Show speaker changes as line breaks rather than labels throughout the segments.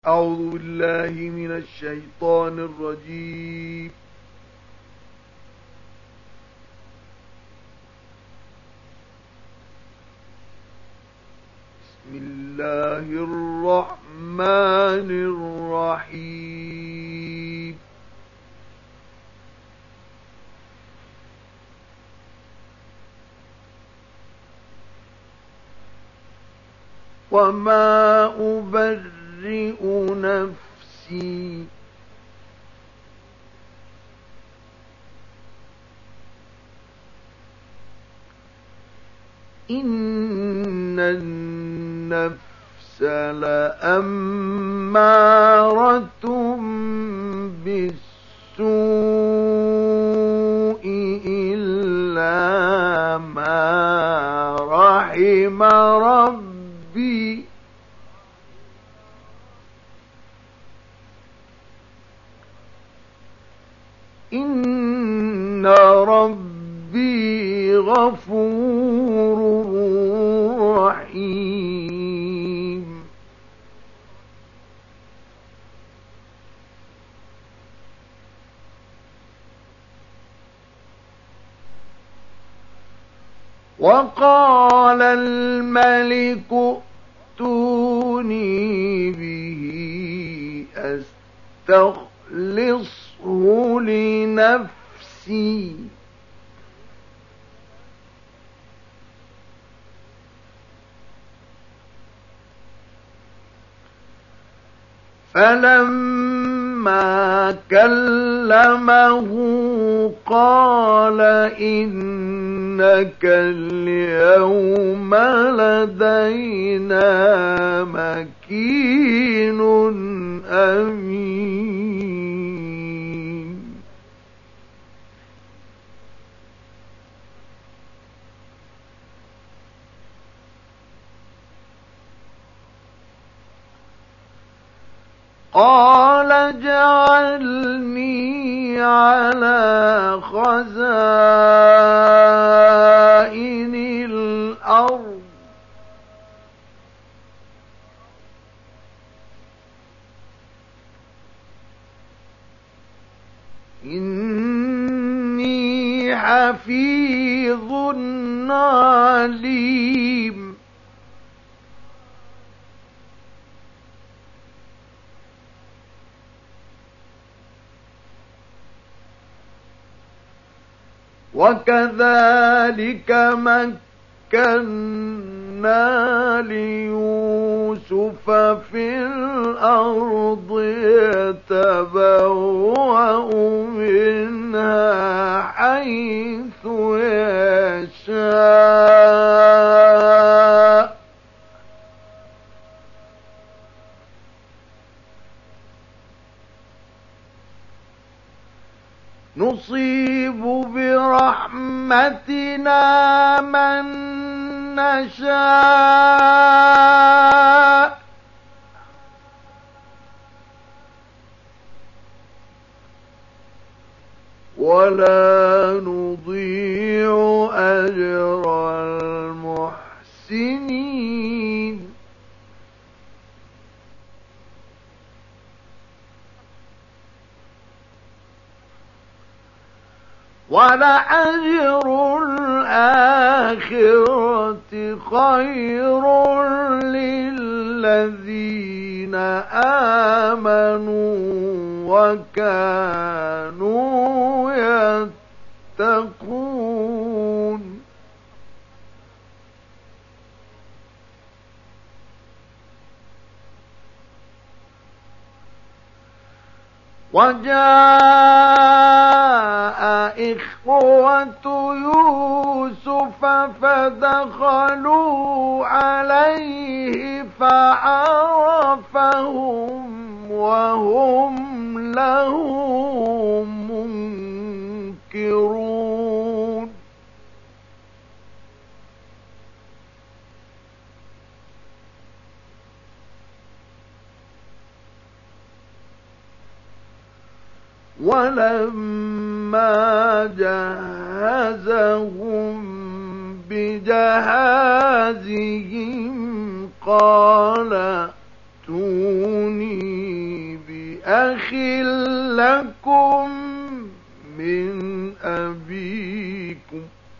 أعوذ بالله من الشيطان الرجيم. بسم الله الرحمن الرحيم. وما أبرئ نفسي إن النفس لأمارة بالسوء إلا ما رحم ربي إن ربي غفور رحيم. وقال الملك ائتوني به أستخلصه لنفسي فلما كلمه قال إنك اليوم لدينا مكين أمين. قال اجعلني على خزائن الأرض إني حفيظ عليم. وكذلك مكنا ليوسف في الأرض يتبوأ منها حيث يشاء نصيب برحمتنا من نشاء ولا نضيع أجر المحسنين. ولأجر الآخرة خير للذين آمنوا وكانوا يتقون. وجاء إخوة يوسف فدخلوا عليه فعرفهم وهم له منكرون. ولما جهزهم بجهازهم قال ائتوني أخ لكم من أبيكم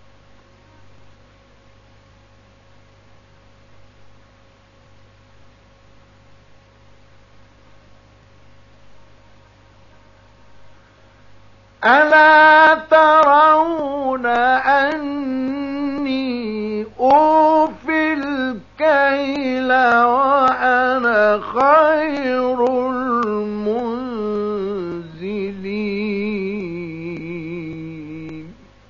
ألا ترون أني أوفي الكيل وأنا خير المنزلين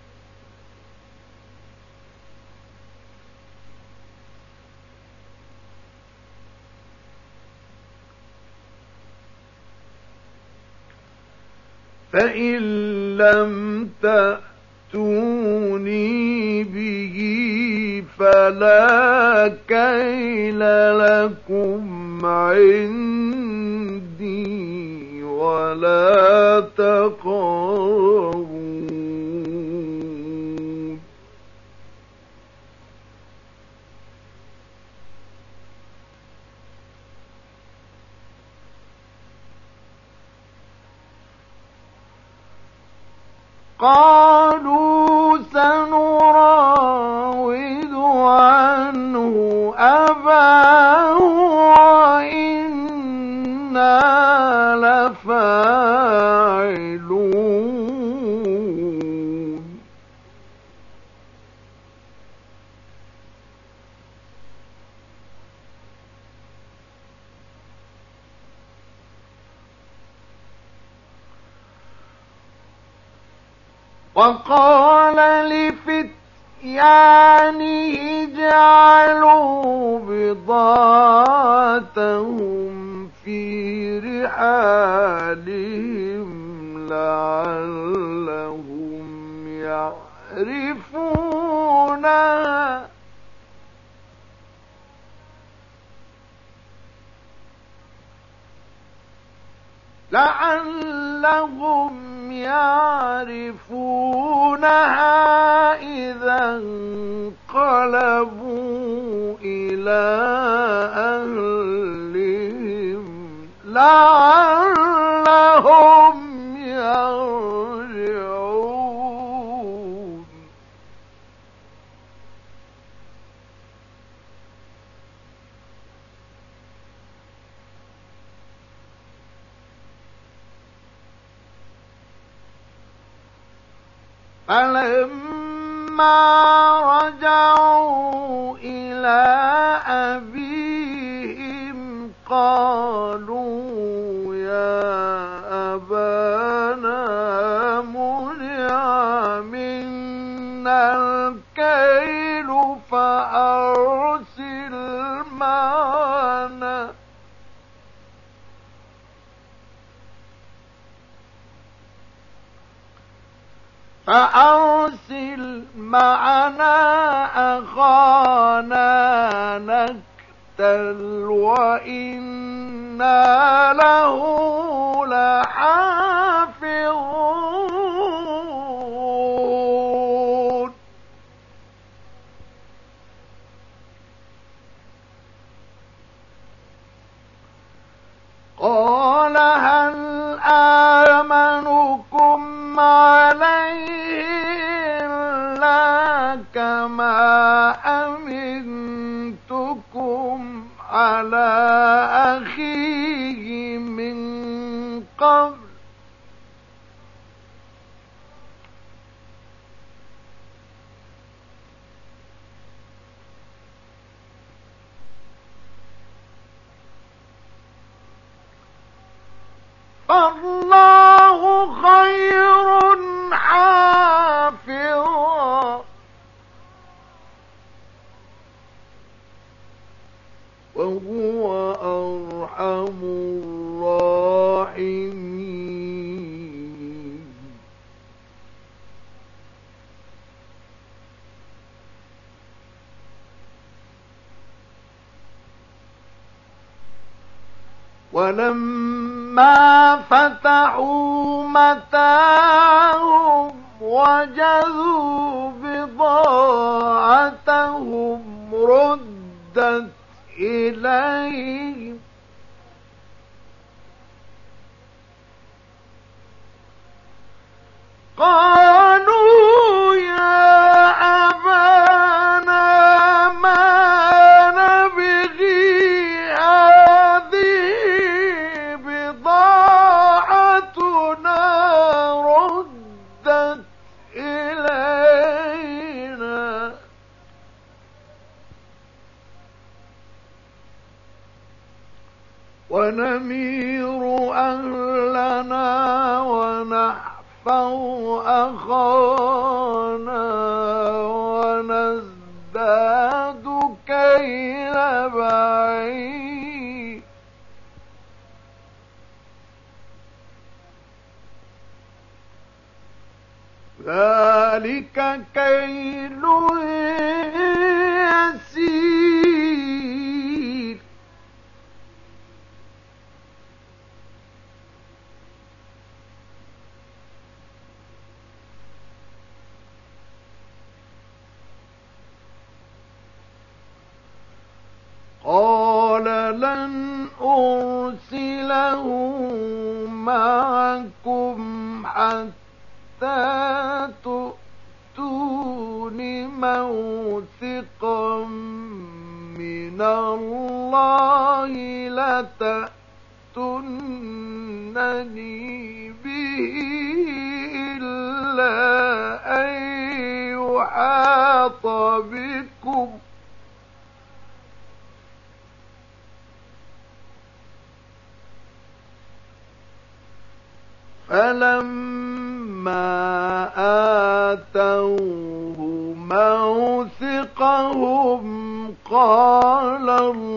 فإن لم تأتوني به فلا كيل لكم عندي ولا تقربون قالوا سنراود عنه أباه وإنا لفاعلون وقال لفتيانه اجعلوا بضاعتهم في رحالهم لعلهم يعرفونها إذا انقلبوا إلى أهلهم لعلهم يرجعون فلما رجعوا إلى أبيهم قالوا يا أبانا منع منا الكيل فأرسل معنا أخانا نكتل وإنا له لحافظون قال هل آمنكم عليه إلا كما أمنتكم على أخيه من قبل فالله خير حافظا وهو أرحم الراحمين ولما فتحوا متاعهم وجدوا بضاعتهم ردت إليهم نمير أهلنا ونحفظ أخانا ونزداد كيل بعيد ذلك كيل يسير قال لن أرسله معكم حتى تؤتون موثقا من الله لتأتونني به إلا أن يحاط بكم فلما آتوه موثقهم قال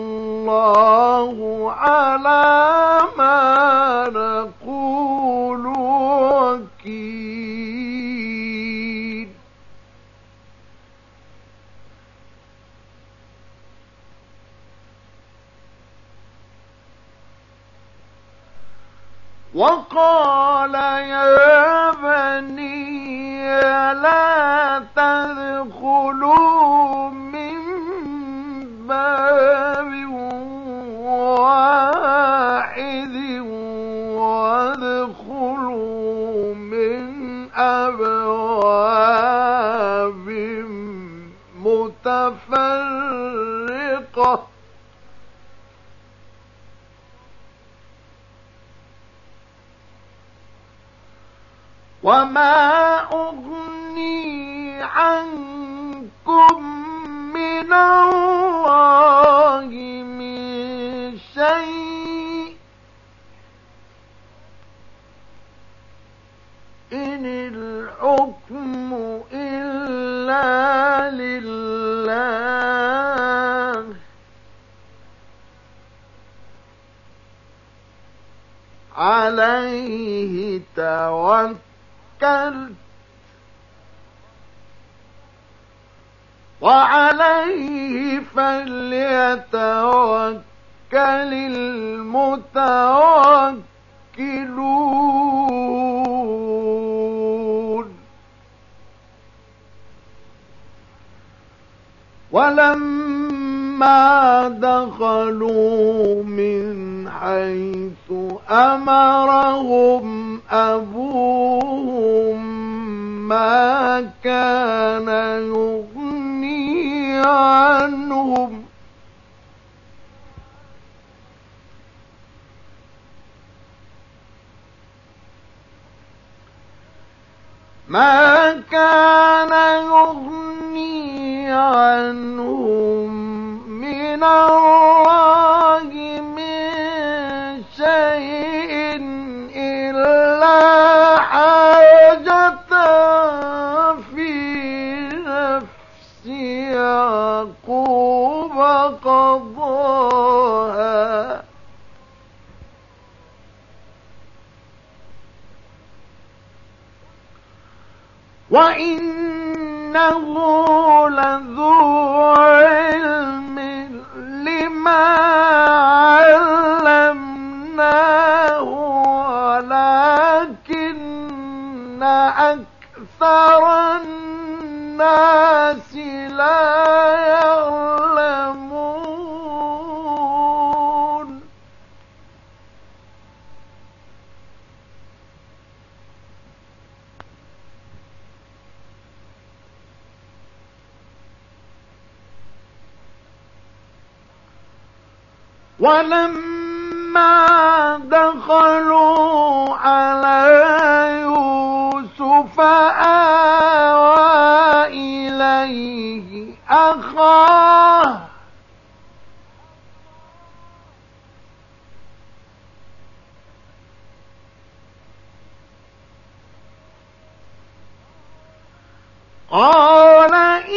الله على ما نقول وكيل وقال يا بني لا تدخلوا من باب واحد وادخلوا من أبواب متفرقة وما أغني عنكم من الله من شيء إن الحكم إلا لله عليه توكلت وعليه فليتوكل المتوكلون ولما دخلوا من حيث أمرهم أبوهم ما كان يغني عنهم من الله من شيء إلا حاجة في نفس يعقوب قضاها وإنه لذو علم لما علمناه ولكن أكثر الناس لا يعلمون ولما دخلوا على يوسف آوى إليه أخاه قال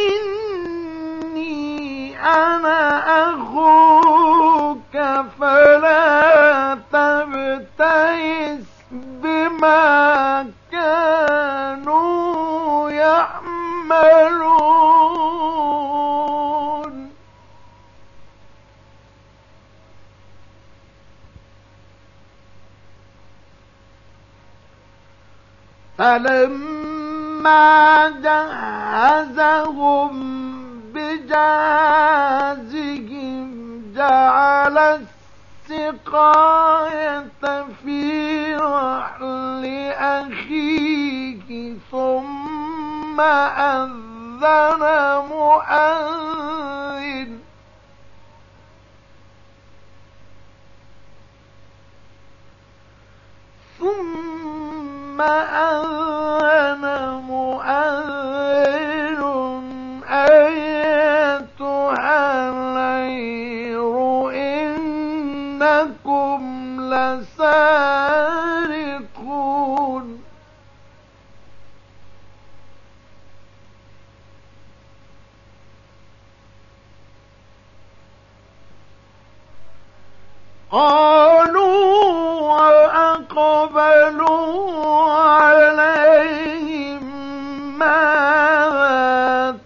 إني أنا أخوك فلا تبتئس بما كانوا يعملون فلما جهزهم بجهازهم جعل السقاية في رحل أخيه ثم أذن مؤذن أيتها العير إنكم لسارقون قالوا وأقبلوا عليهم ماذا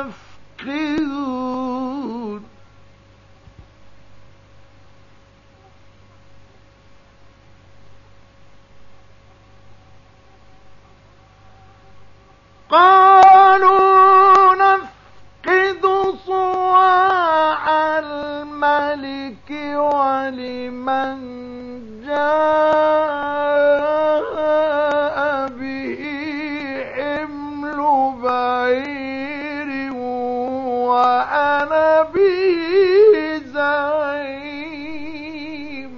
تفقدون قالوا نفقد صواع الملك ولمن جاء به حمل بعير وأنا به زعيم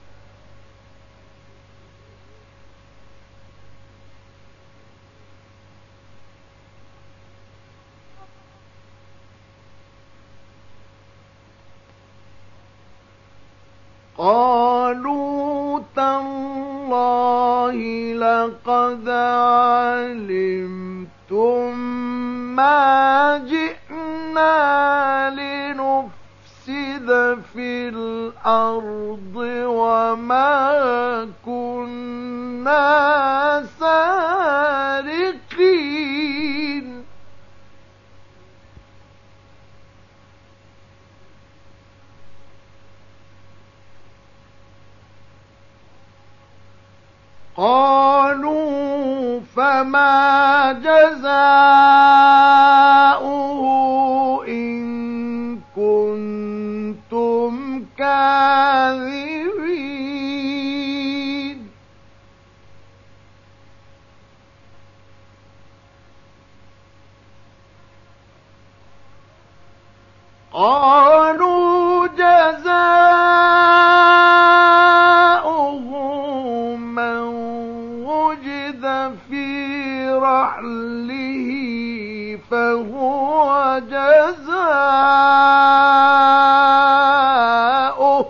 قالوا تالله لقد علمتم ما جئنا لنفسد في الأرض وما كنا سارقين قالوا فما جزاؤه إن كنتم كاذبين قالوا جزاؤه من وجد في رحله فهو جزاؤه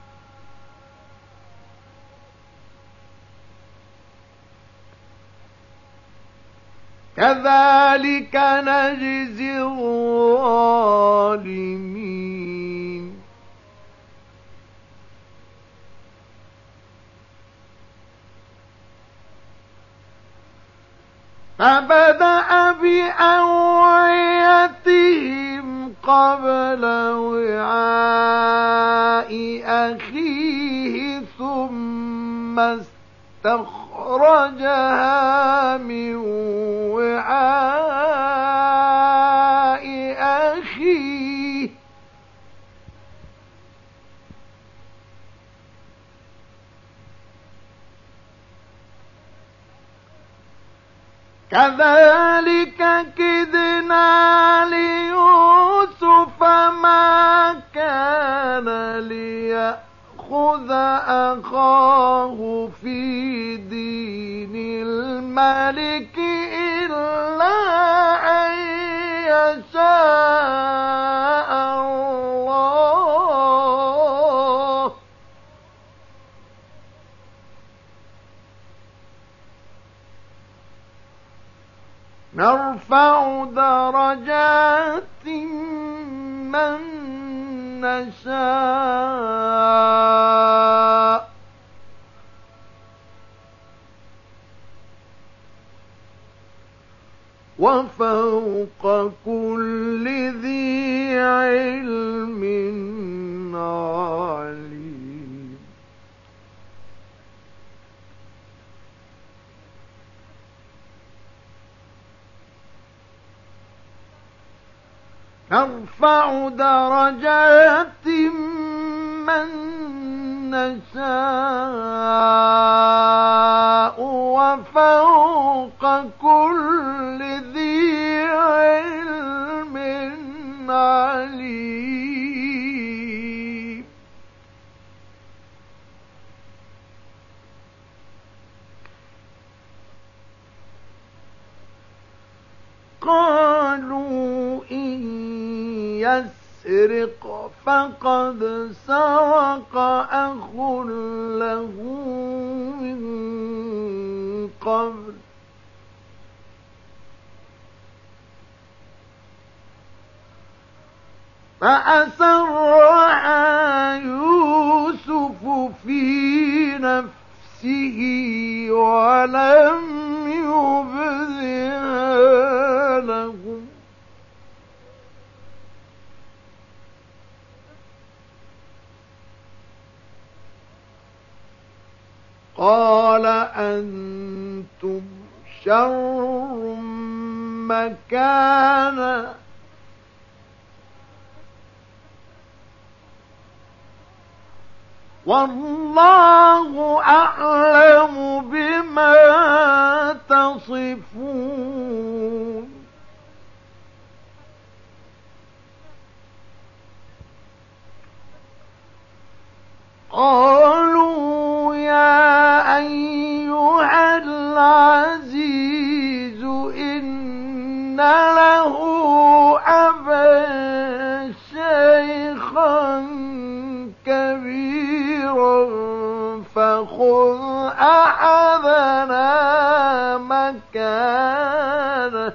كذلك نجزي الظالمين فبدأ بأوعيتهم قبل وعاء أخيه ثم استخرجها من وعاء أخيه كذلك كدنا ليوسف ما كان ليأخذ أخاه في دين الملك إلا أن يشاء الله نرفع درجات من نشاء وفوق كل ذي علم عليم. نرفع درجات من نشاء وفوق كل ذي علم عليم. قالوا إن يسرق فقد سرق أخ له من قبل فأسرها يوسف في نفسه ولم يبدها لهم قال أنتم شر مكانا والله أعلم بما تصفون. قالوا يا أيها العزيز إن له أبا شيخا كبيرا فخذ أحدنا مكانه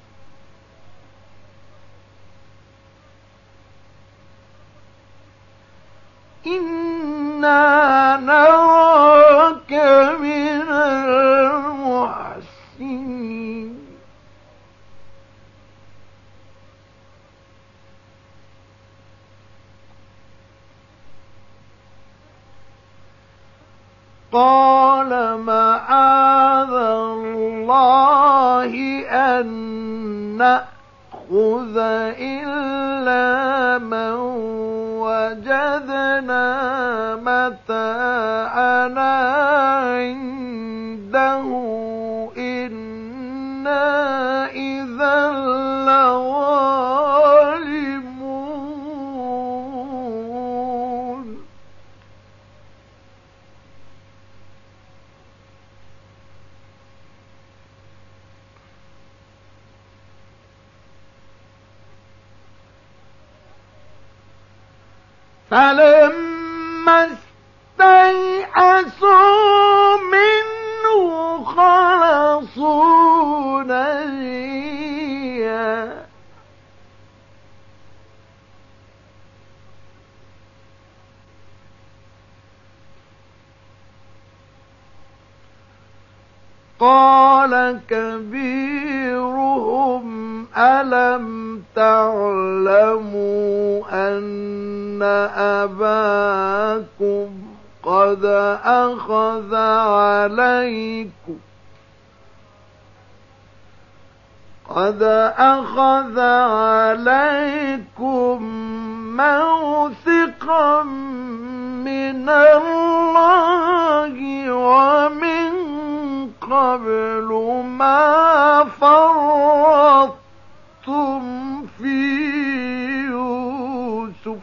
إنا نراك من المحسنين. قال معاذ الله أن نأخذ إلا من وجدنا متاعنا عنده إنا إذا لظالمون. فلما استيئسوا منه خلصوا نجيا قال كبيرهم ألم تعلموا أن أباكم قد أخذ عليكم موثقا من الله ومن قبل ما فرطتم في يوسف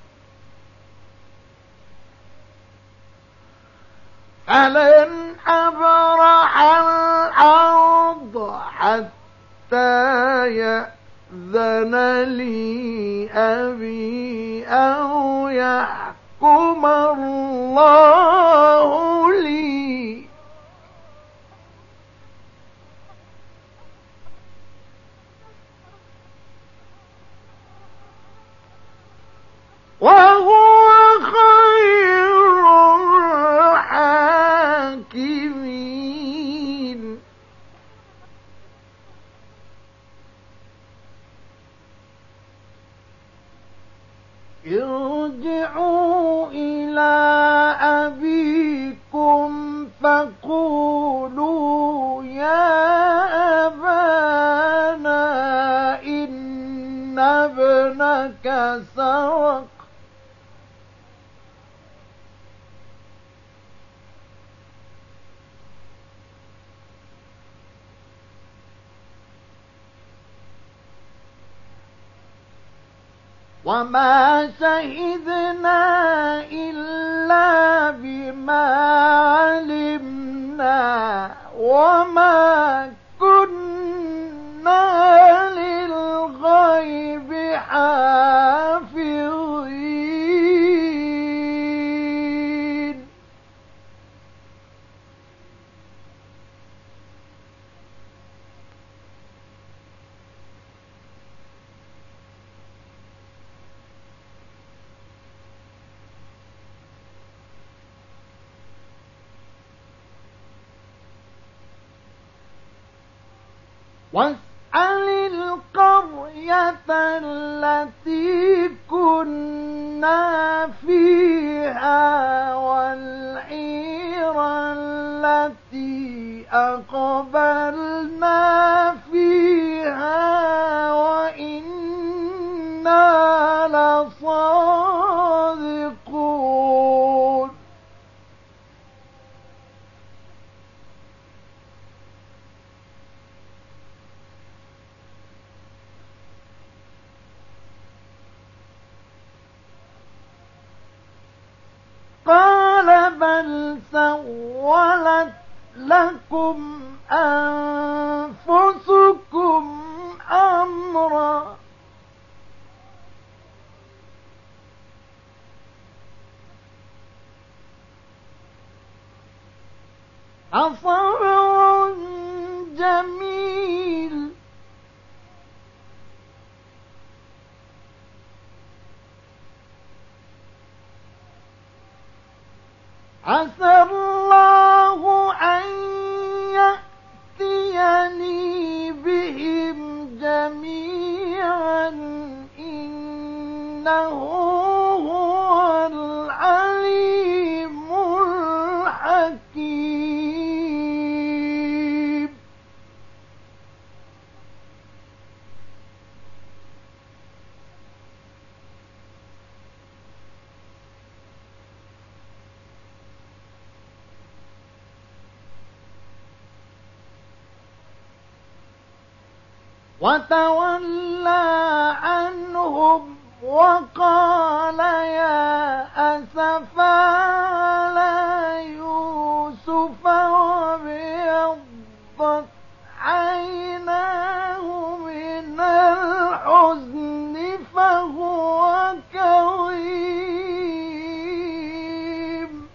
فلن أبرح الأرض حتى يأذن لي أبي أو يحكم الله لي. منكرين. ارجعوا إلى أبيكم فقولوا يا أبانا إن ابنك سرق وما شهدنا إلا بما علمنا وما كنا للغيب حافظين. واسأل القرية التي كنا فيها والعير التي أقبلنا فيها وإنا لصادقون. قال بل سولت لكم أنفسكم أمرا فصبر جميل عسى الله أن يأتيني بهم جميعا إنه هو العليم الحكيم. وتولى عنهم وقال يا أسفا على يوسف وابيضت عيناه من الحزن فهو كظيم.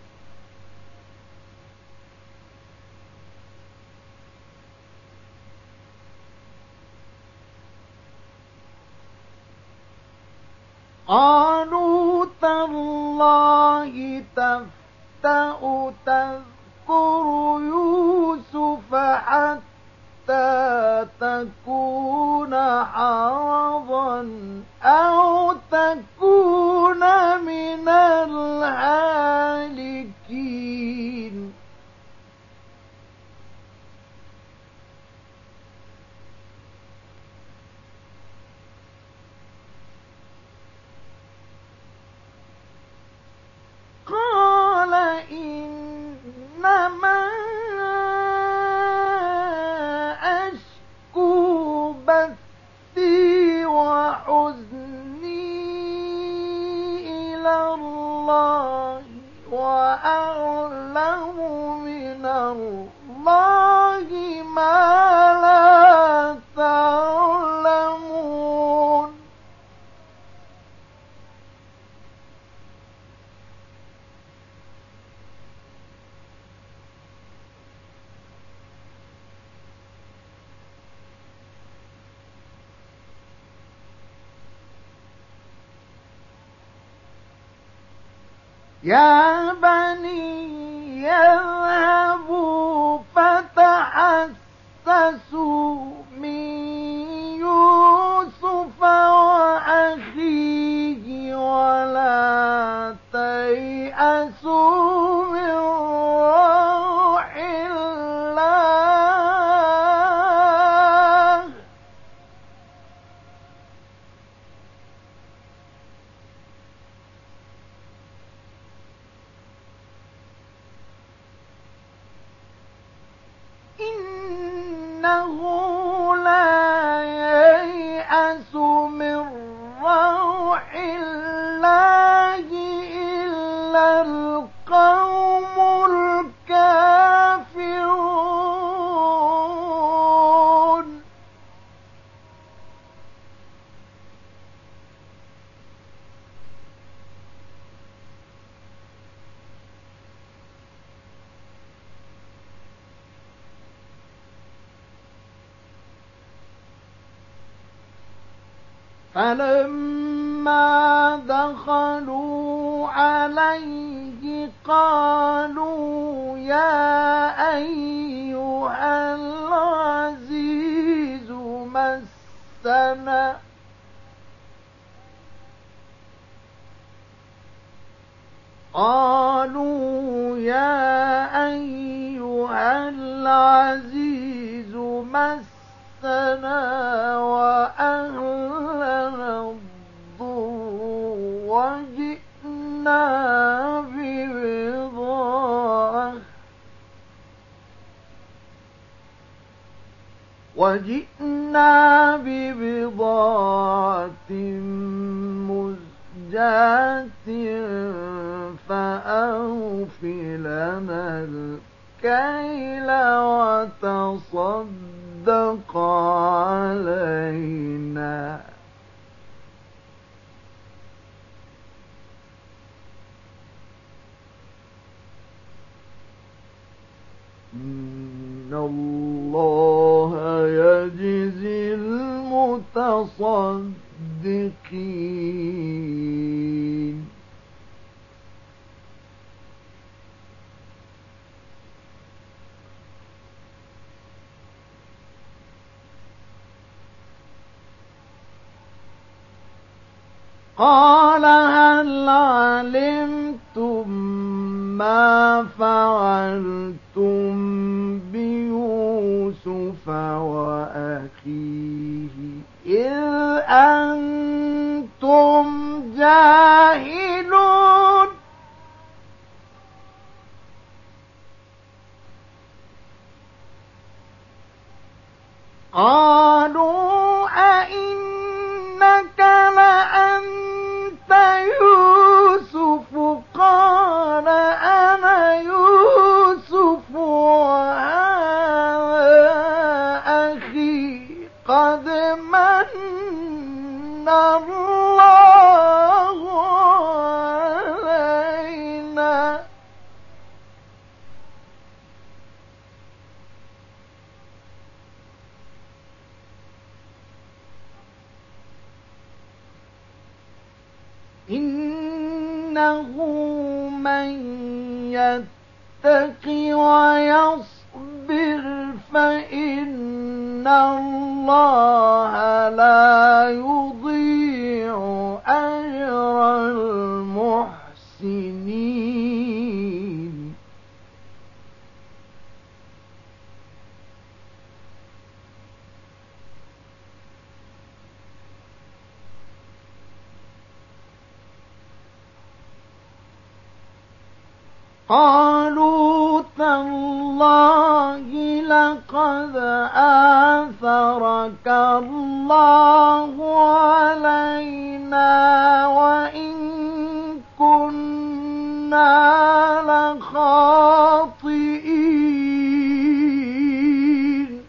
قالوا تالله تفتأ تذكر يوسف حتى تكون حرضا أو تكون من الهالكين. قال إنما أشكو بثي وحزني إلى الله وأعلم من الله ما لا تعلمون. يا بني يذهبوا لا ييأس من روح الله إلا القوم الكافرون فلما دخلوا عليه قالوا يا أيها العزيز مسنا وأهلنا الضر وجئنا ببضاعة مزجاة فأوف لنا الكيل وتصدق علينا إن الله يجزي المتصدقين قال هل علمتم ما فعلتم بيوسف وأخيه إذ أنتم جاهلون قالوا أئنك لأنت يوسف قال أنا يوسف وهذا أخي قد من الله علينا إنه من يتق ويصبر فإن الله لا يضيع أجر المحسنين قالوا تالله لقد آثرك الله علينا وإن كنا لخاطئين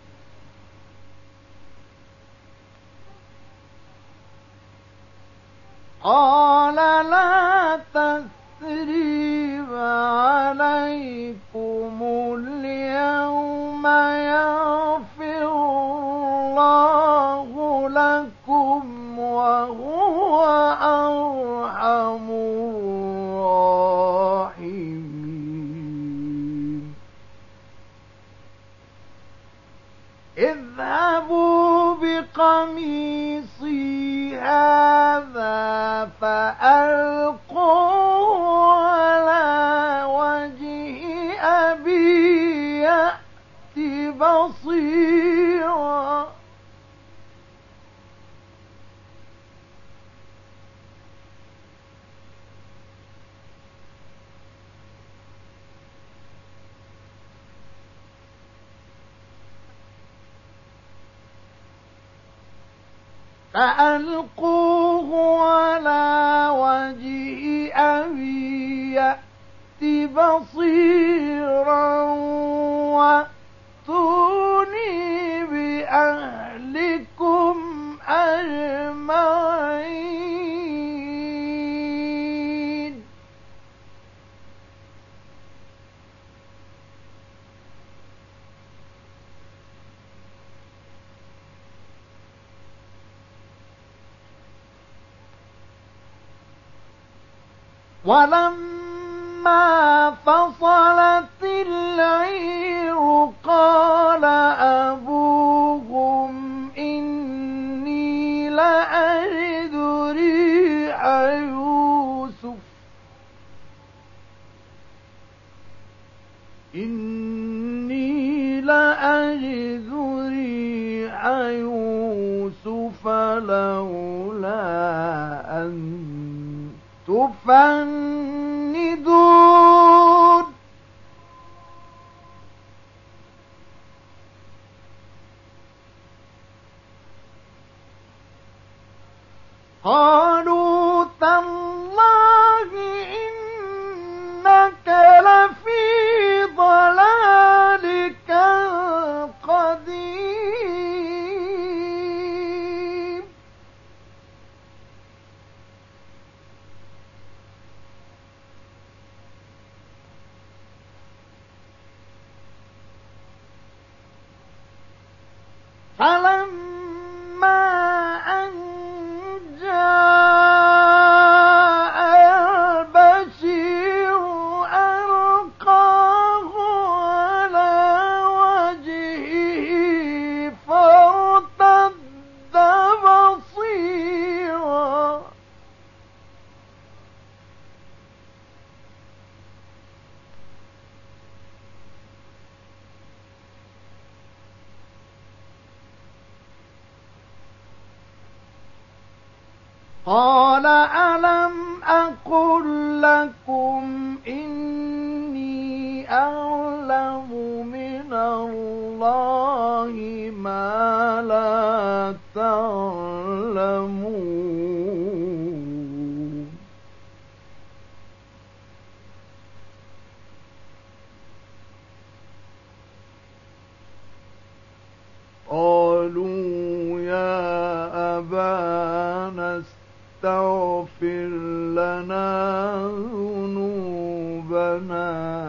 قال لا تثريب عليكم اليوم يغفر الله لكم وهو أرحم الراحمين اذهبوا بقميصي هذا فألقوه على وجه أبي يأت بصيرا فألقوه على وجه أبي يأت بصيرا وأتوني بأهلكم أجمعين. ولما فصلت العير قال أبوهم إني لأجد ريح يوسف لولا أن تفندون. قالوا تالله إنك لفي ضلالك القديم. فلما أن جاء البشير ألقاه على وجهه فارتد بصيرا قال ألم أقل لكم إني أعلم من الله ما لا تعلمون. قالوا يا أبانا استغفر لنا ذنوبنا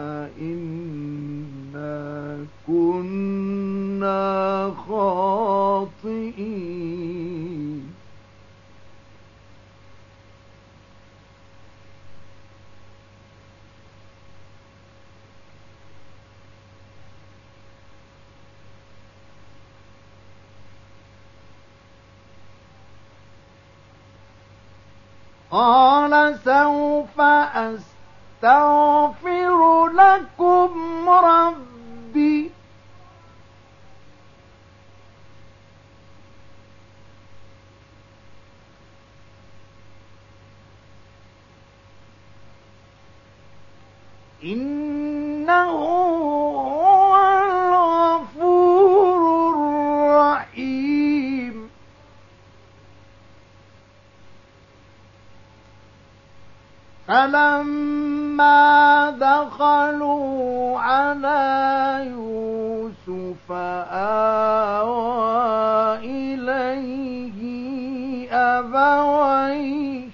إنا كنا خاطئين. قال سوف أستغفر لكم ربي إنه هو الغفور الرحيم. فلما دخلوا على يوسف آوى إليه أبويه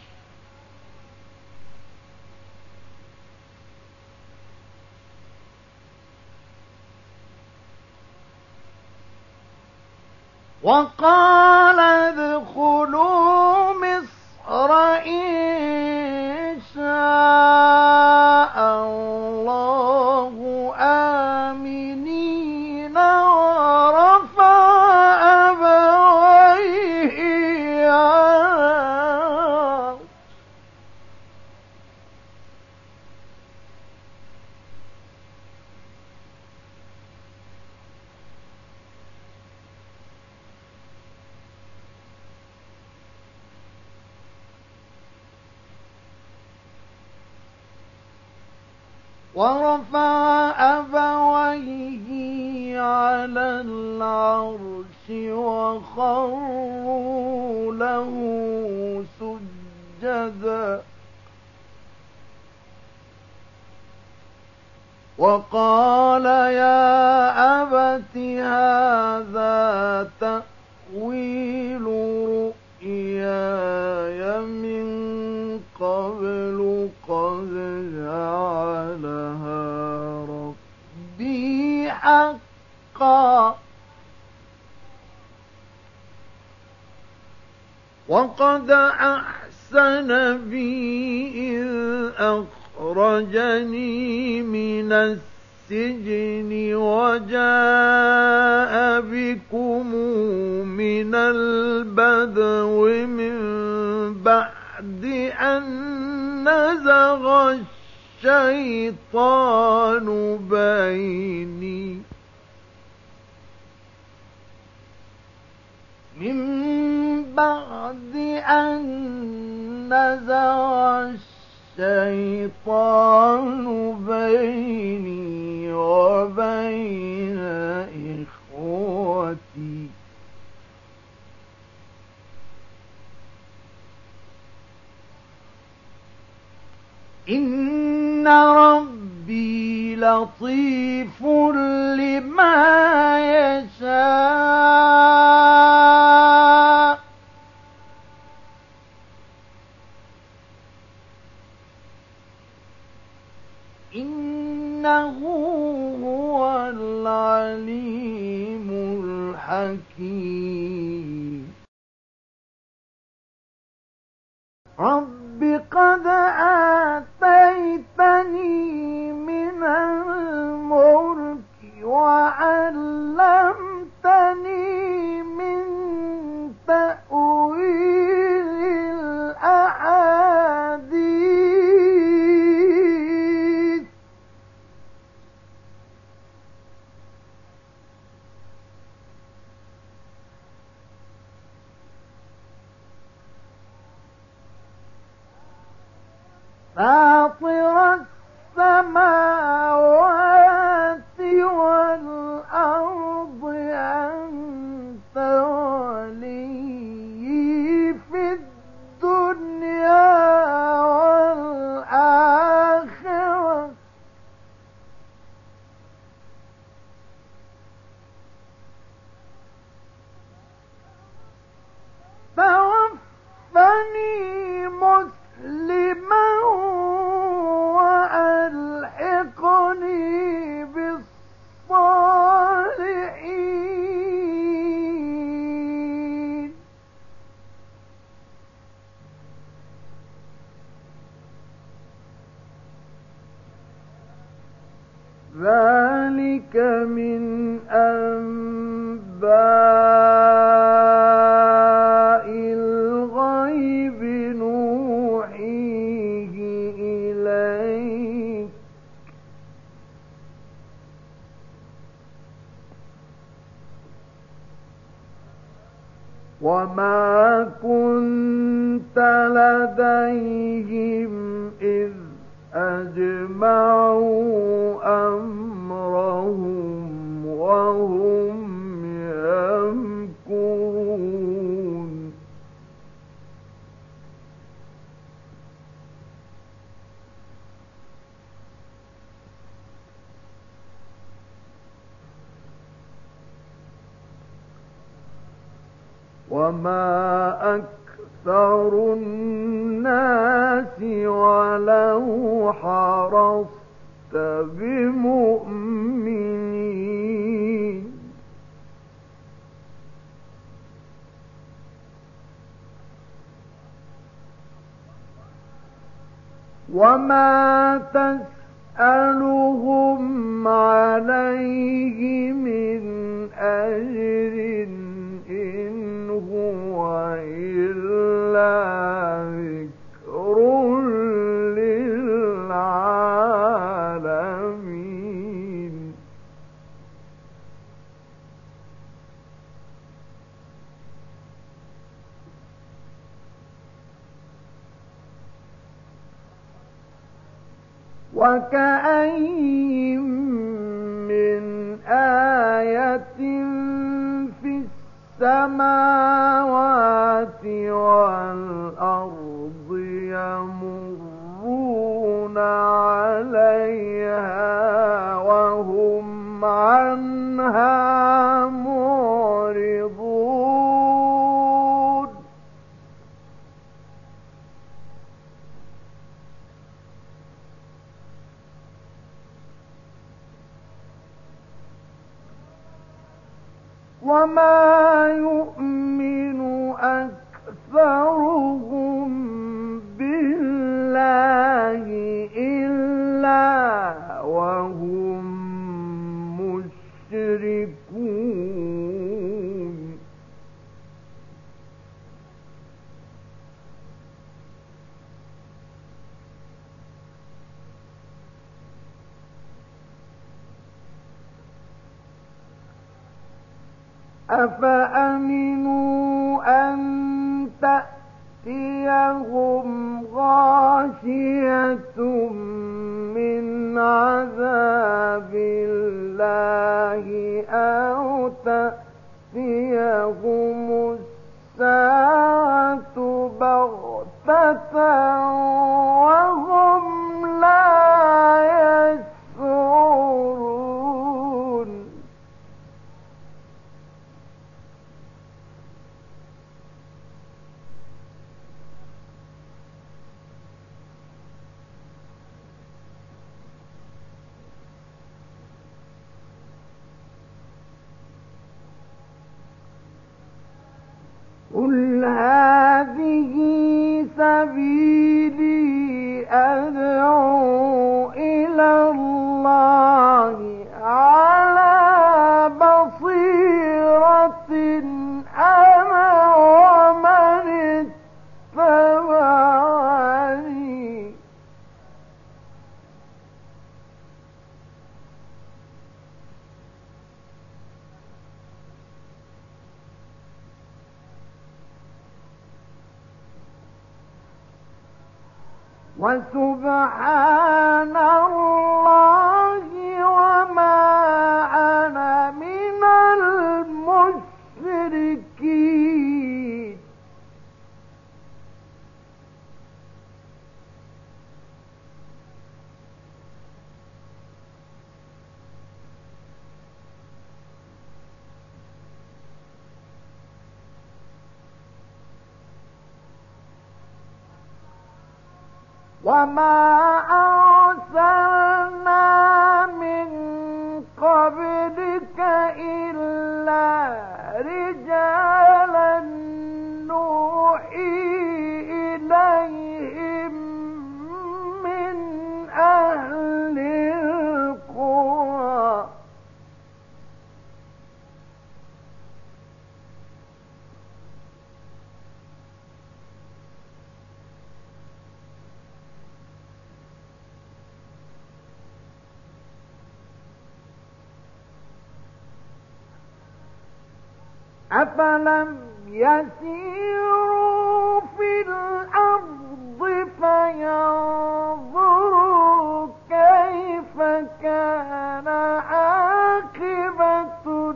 وقال ادخلوا مصر إن شاء الله آمنين ورفع أبويه على العرش وخروا له أحدا وقال يا أبت هذا تأويل رؤياي من قبل قد جعلها ربي حقا وقد أحسن بي إذ أخرجني من السجن وجاء بكم من البدو من بعد أن نزغ الشيطان بيني بعد أن نزغ الشيطان بيني وبين إخوتي إن ربي لطيف لما يشاء إنه هو العليم الحكيم رب قد آتيتني من الملك وعلمتني من تأويل الأحاديث فاطر السماوات والأرض أنت ولي في الدنيا والآخرة توفني مسلما وألحقني بالصالحين ذلك من أنباء الغيب نوحيه إليك وما كنت لديهم إذ أجمعوا أمرهم وهم يمكرون وما أكثر الناس ولو حرصت بمؤمنين وما تسألهم عليه من أجر إن هو إلا ذكر للعالمين وكأين من آية في السماوات والأرض عليها وهم عنها معرضون وما يؤمن أكثرهم بالله إلا وهم مشركون أفأمنوا أن تأتيهم غاشية من عذاب الله أو تأتيهم الساعة بغتة وهم لا يشعرون قل هذه سبيلي أدعو إلى الله على بصيرة أنا ومن اتبعني وسبحان الله وما أنا من المشركين وما أرسلنا من قبلك إلا رجالا نوحي إليهم من أهل القرى أفلم يسيروا في الأرض فينظروا كيف كان عاقبة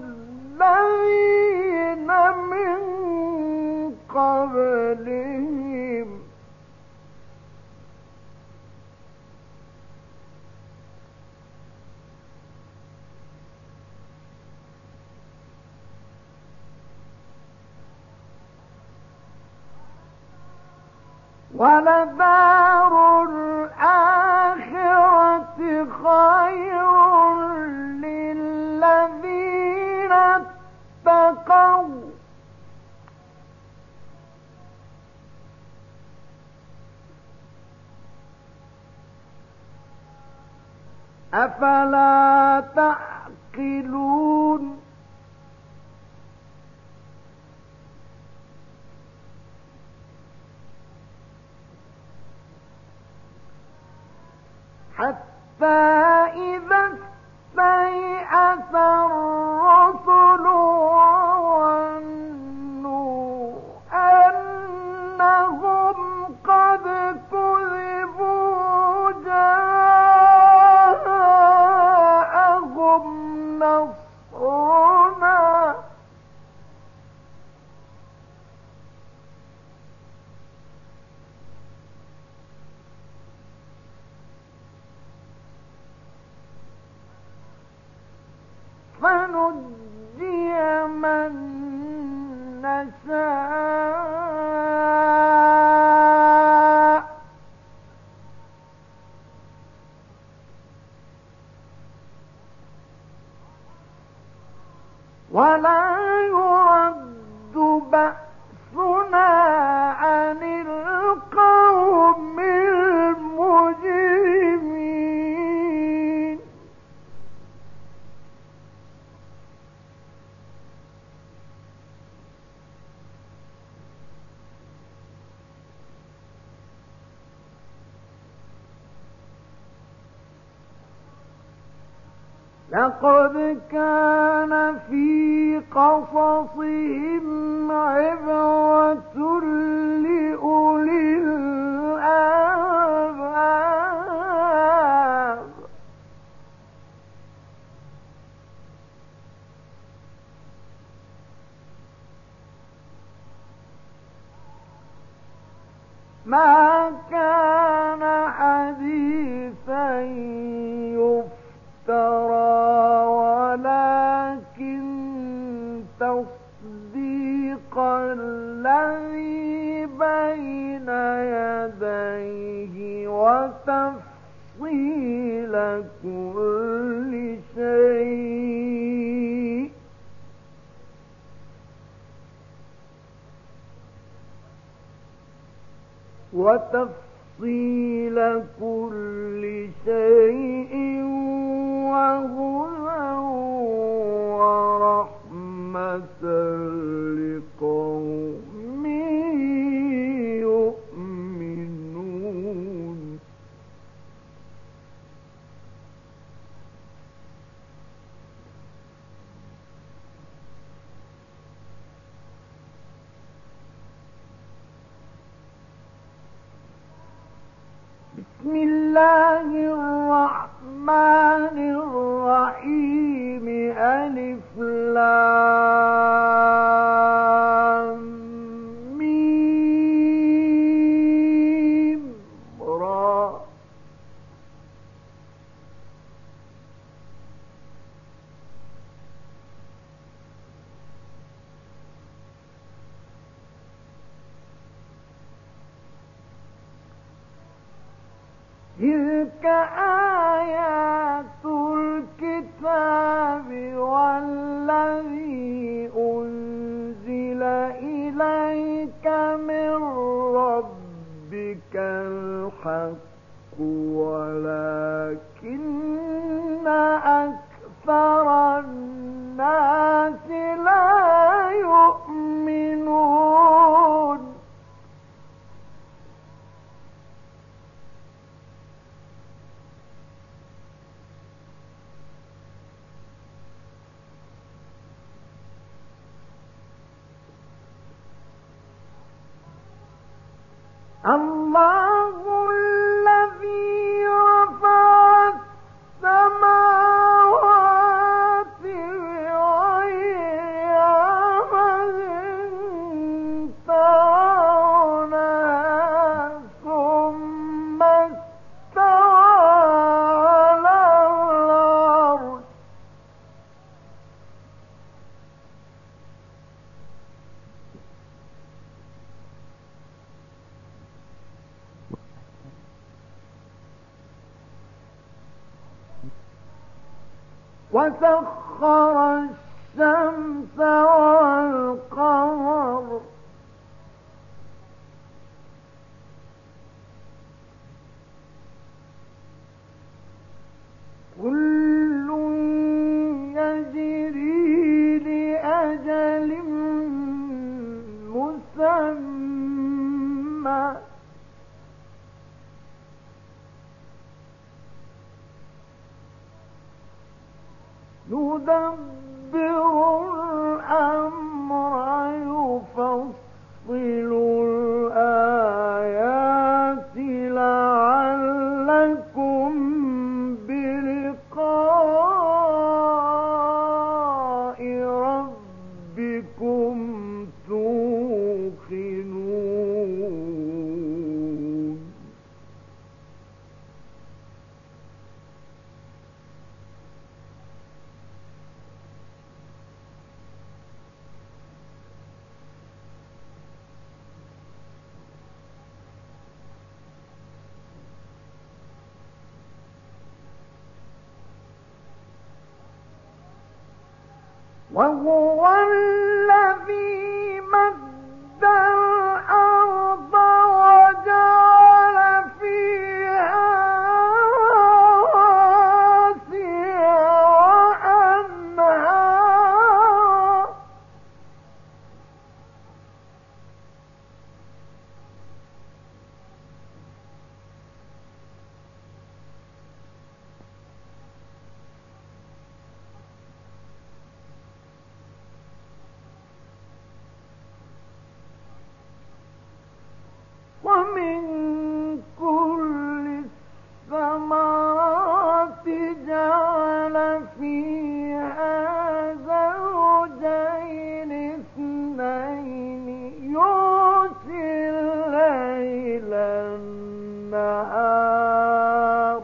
الذين من قبلهم ولدار الآخرة خير للذين اتقوا أفلا تعقلون حتى إذا استيأس الرسل وظنوا أنهم قد كذبوا جاءهم نصرنا فنجي من نشاء ولا يرد بأسنا عن القوم المجرمين لقد كان في قصصهم عبرة لأولي الألباب ما كان حديثا يفترى ولكن تصديق الذي بين يديه وتفصيل كل شيء وهدى ورحمة لقوم يؤمنون بسم الله الرحمن الرحيم ألف لام ميم را تلك آيات الكتاب والذي أنزل إليك من ربك الحق ولكن أكثر الناس لا يؤمنون الله الذي رفع السماوات بغير عمد ترونها ثم استوى على العرش وسخر الشمس والقمر كل يجري لأجل مسمى يدبر الأمر يفصل الآيات لعلكم بلقاء ربكم توقنون وهو الذي مد الأرض وجعل فيها رواسي وأنهارا ومن كل الثمرات جعل فيها زوجين اثنين يغشي الليل النهار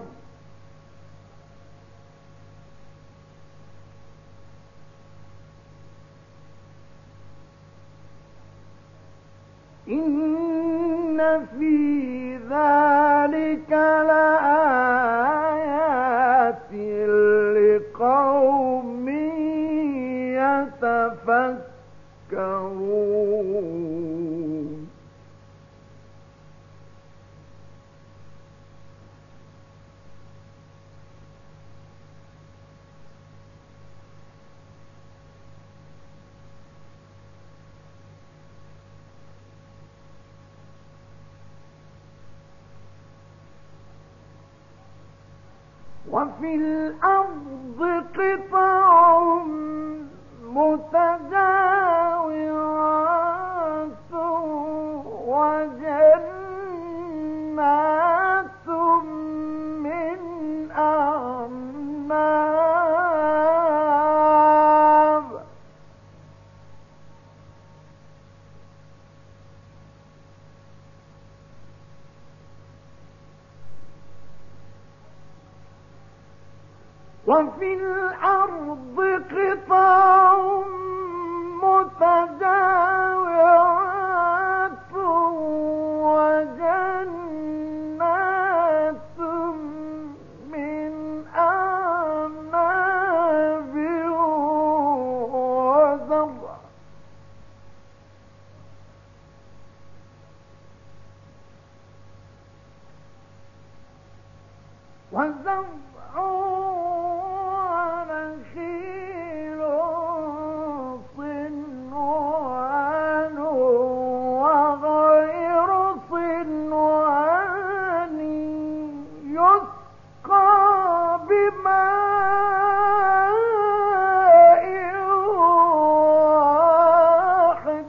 إن في ذلك لآيات لقوم يتفكرون وفي الأرض قطع متجاورات وجنات من أعناب وفي الأرض قطع متجاورات وجنات من أعناب وزرع ونخيل صنوان وغير صنوان يسقى بماء واحد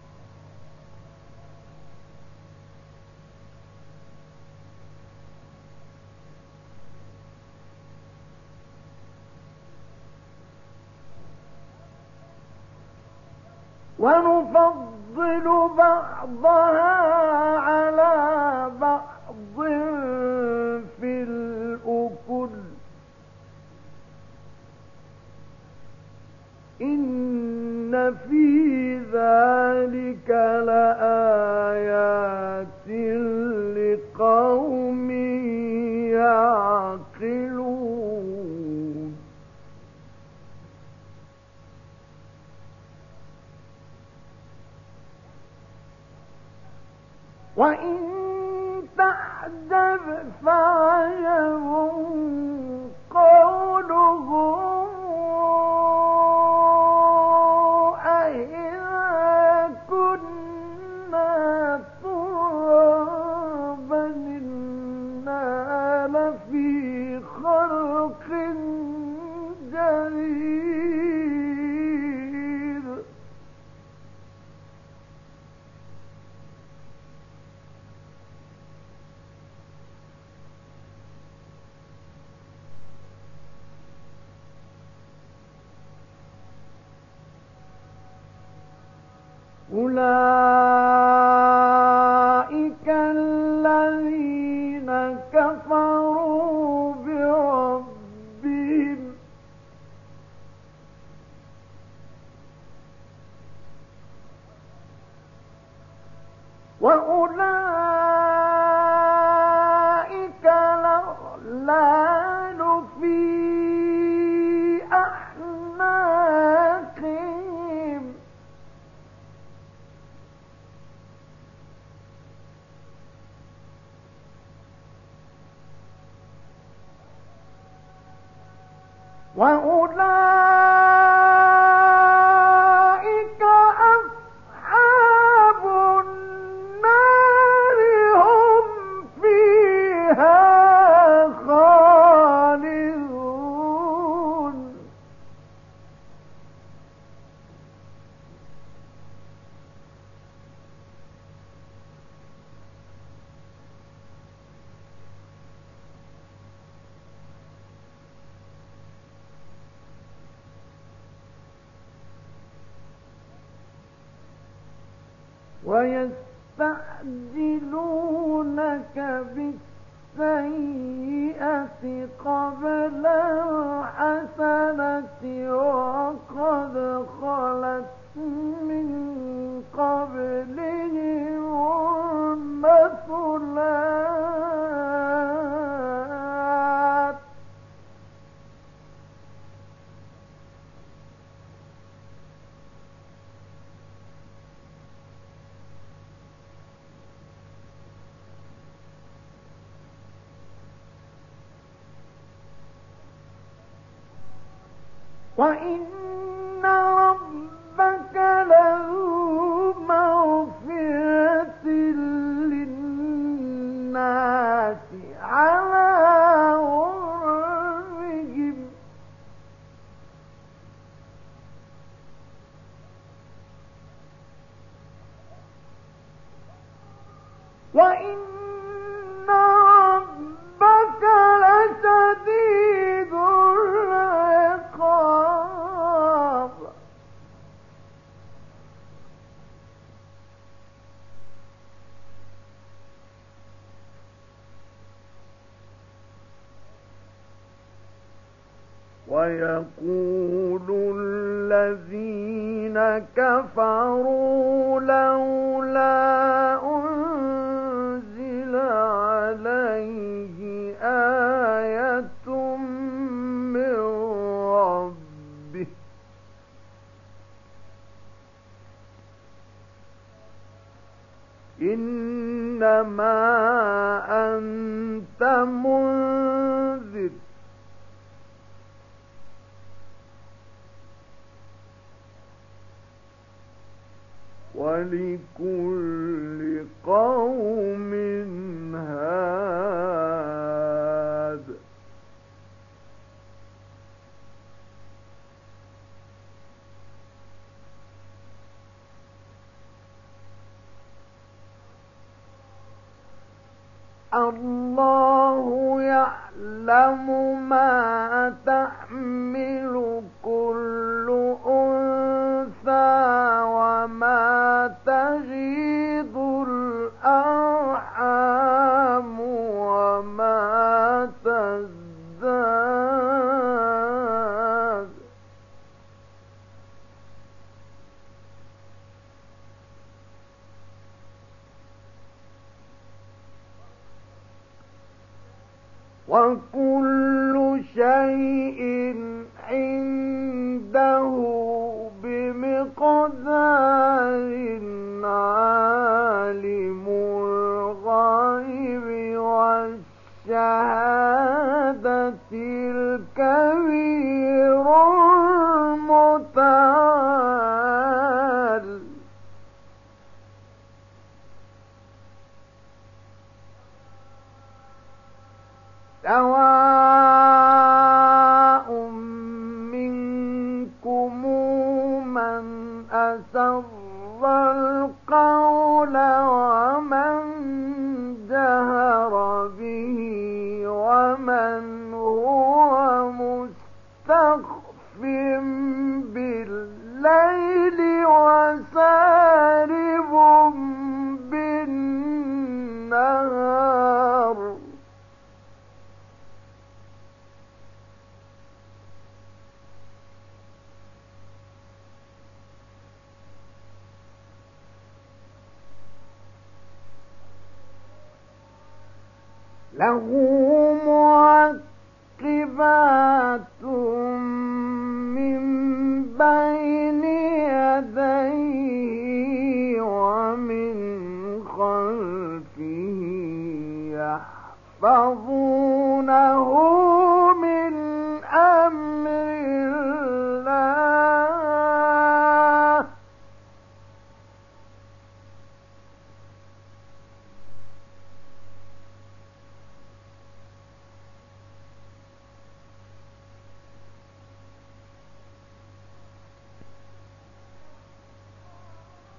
ونفضل بعضها على بعض في الأكل إن في ذلك لآيات لقوم يعقلون وإن تعجب فعجب قولهم أإذا كنا ترابا إنا لفي خلق جديد أولئك الذين كفروا بربهم وأولئك الأغلال في أعناقهم وأولئك أصحاب النار هم فيها خالدون ويستعجلونك بالسيئة قبل الحسنة وقد خلت من قبلهم المثلات وإن ربك لذو مغفرة للناس على غرهم وإن ربك لشديد العقاب ويقول الذين كفروا لولا أنزل عليه آية من ربه إنما أنت منذر ولكل قوم هاد الله يعلم ما تحمل كل أنثى وما تغيض الأرحام وما تزداد وكل شيء عنده بمقدار عالم الغيب والشهادة الكبير المتعال سواء منكم من أسر القول ومن جهر به ومن هو مستخف بالليل وسارب بالنهار له معقبات من بين يديه ومن خلفه يحفظونه من أمر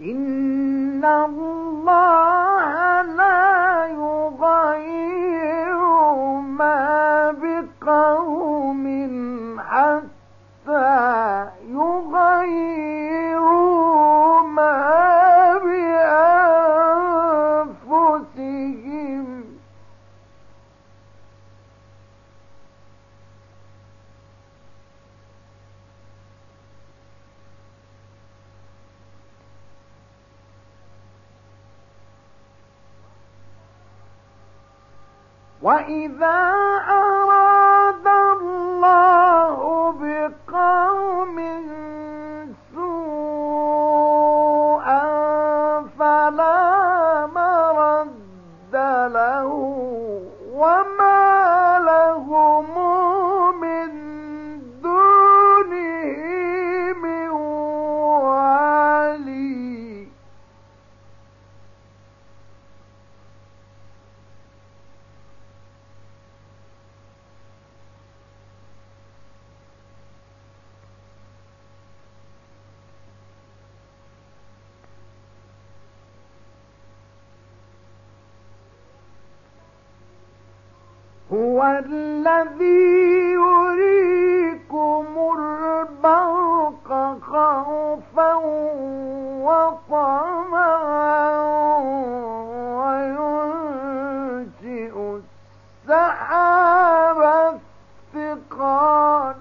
إن الله لا يغير ما بقوم حتى يغيروا ما بأنفسهم. وَإِذَا أَرَادَ اللَّهُ بِقَوْمٍ سُوءًا فَلَا مَرَدَّ لَهُ وَمَا لَهُم مِّن دُونِهِ مِن وَالٍ. هُوَ الَّذِي يُرِيكُمُ الْبَرْقَ خَوْفًا وَطَمَعًا وَيُنشِئُ السَّحَابَ الثِّقَالَ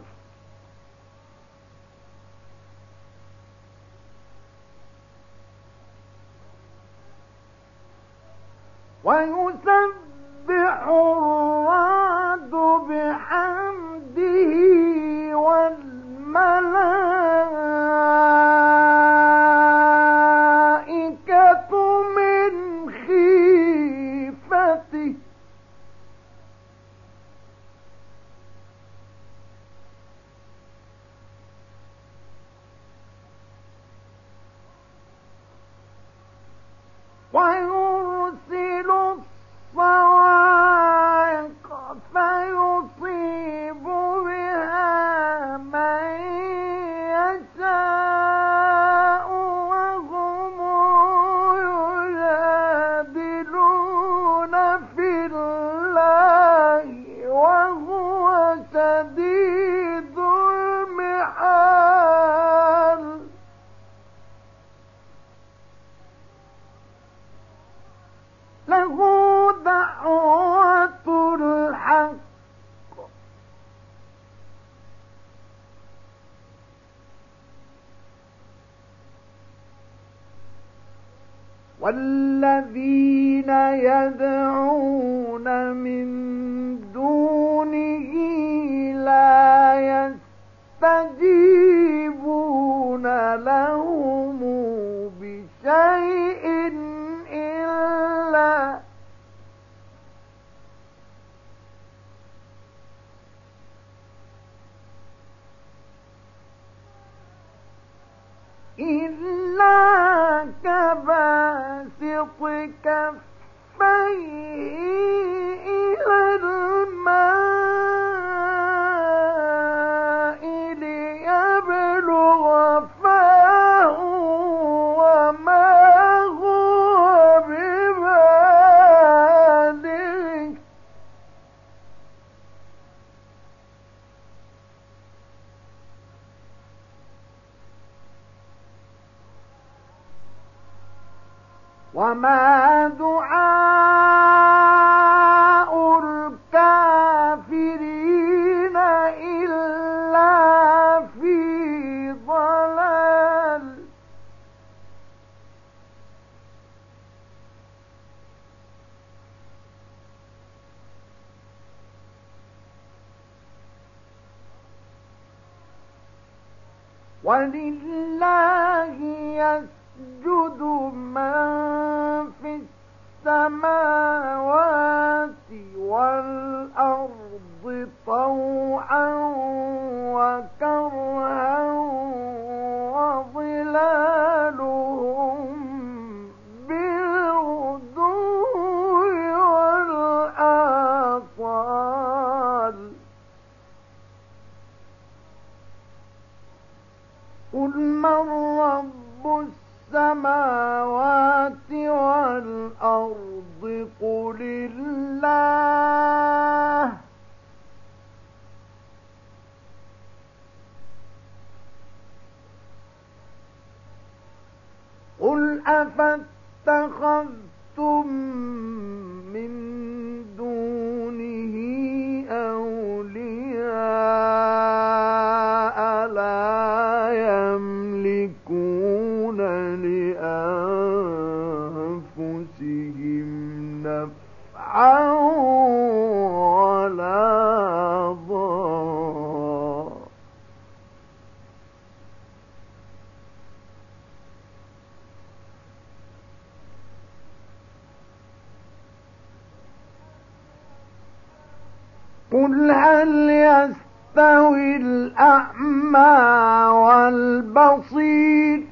وَيُسَبِّحُ الرَّعْدُ بِحَمْدِهِ وَالْمَلَائِكَةُ مِنْ خِيفَتِهِ وَيُرْسِلُ الصَّوَاعِقَ فَيُصِيبُ بِهَا مَن يَشَاءُ وَهُمْ يُجَادِلُونَ فِي اللَّهِ وَهُوَ شَدِيدُ الْمِحَالِ. له دعوة الحق والذين يدعون من دونه لا يستجيبون لهم بشيء إلا كباسط كفيه إلى الماء ليبلغ فاه وما هو ببالغه وما دعاء الكافرين إلا في ضلال. ولله يسجد من في السماوات والأرض طوعا وكرها وظلالهم بالغدو والآصال. قل من رب السماوات والأرض قل الله قل أفاتخذتم من دونه أولياء لا يملكون لأنفسهم نفعا ولا ضرا قل هل يستوي الأعمى والبصير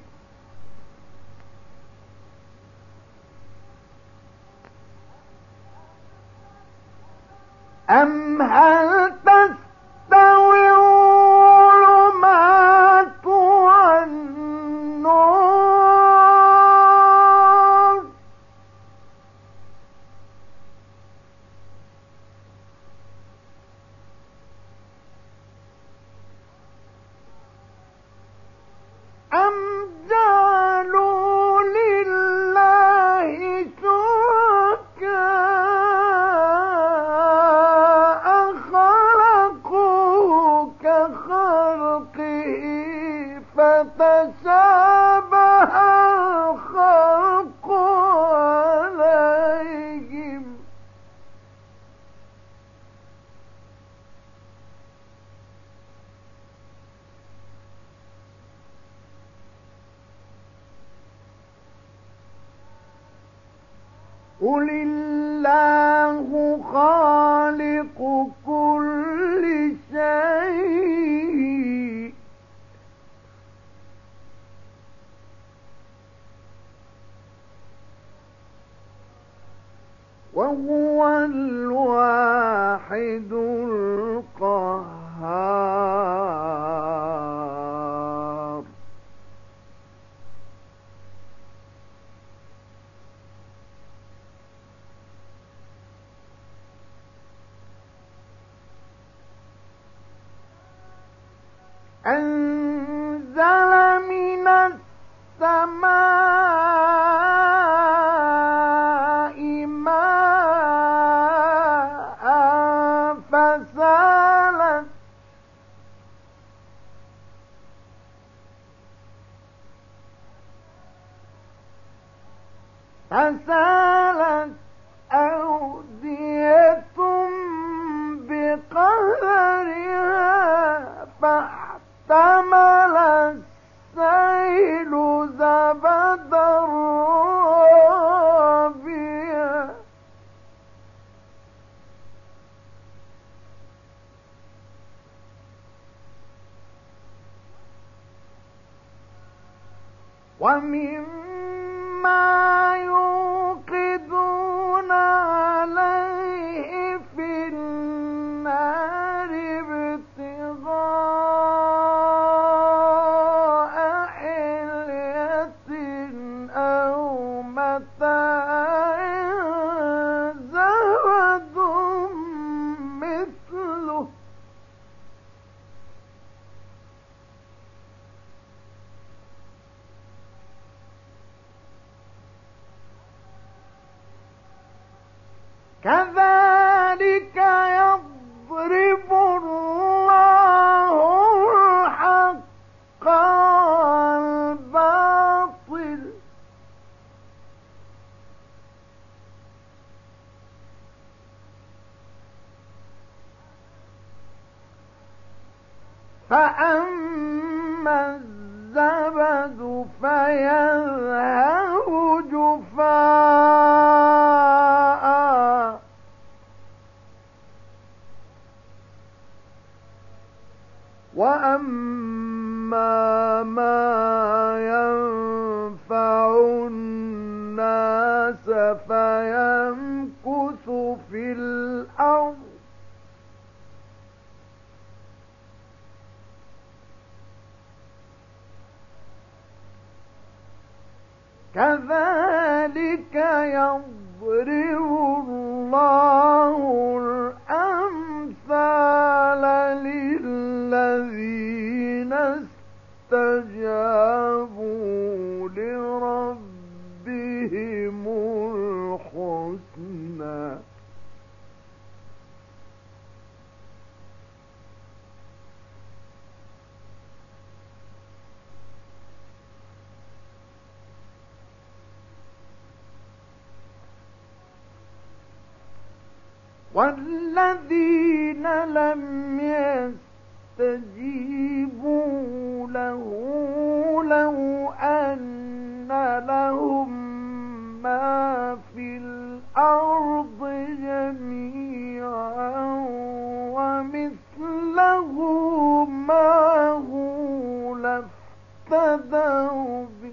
أم هل تستوي الظلمات والنور أم جعلوا لله شركاء خلقوا كخلقه فتشابه الخلق عليهم قل الله خالق كل شيء وهو الواحد القهار أنزل من السماء ماء فسالت أودية بقدرها فاحتمل السيل زبدا رابيا ومما يوقدون عليه في النار ابتغاء حلية أو متاع زبد مثله كذلك يضرب الله الحق والباطل فأما الزبد فيذهب جفاء وأما ما ينفع الناس فيمكث في الأرض كذلك يضرب الله الأمثال للذين استجابوا لربهم الحسنى والذين لم يستجيبوا له لو أن لهم ما في الأرض جميعا ومثله معه لافتدوا به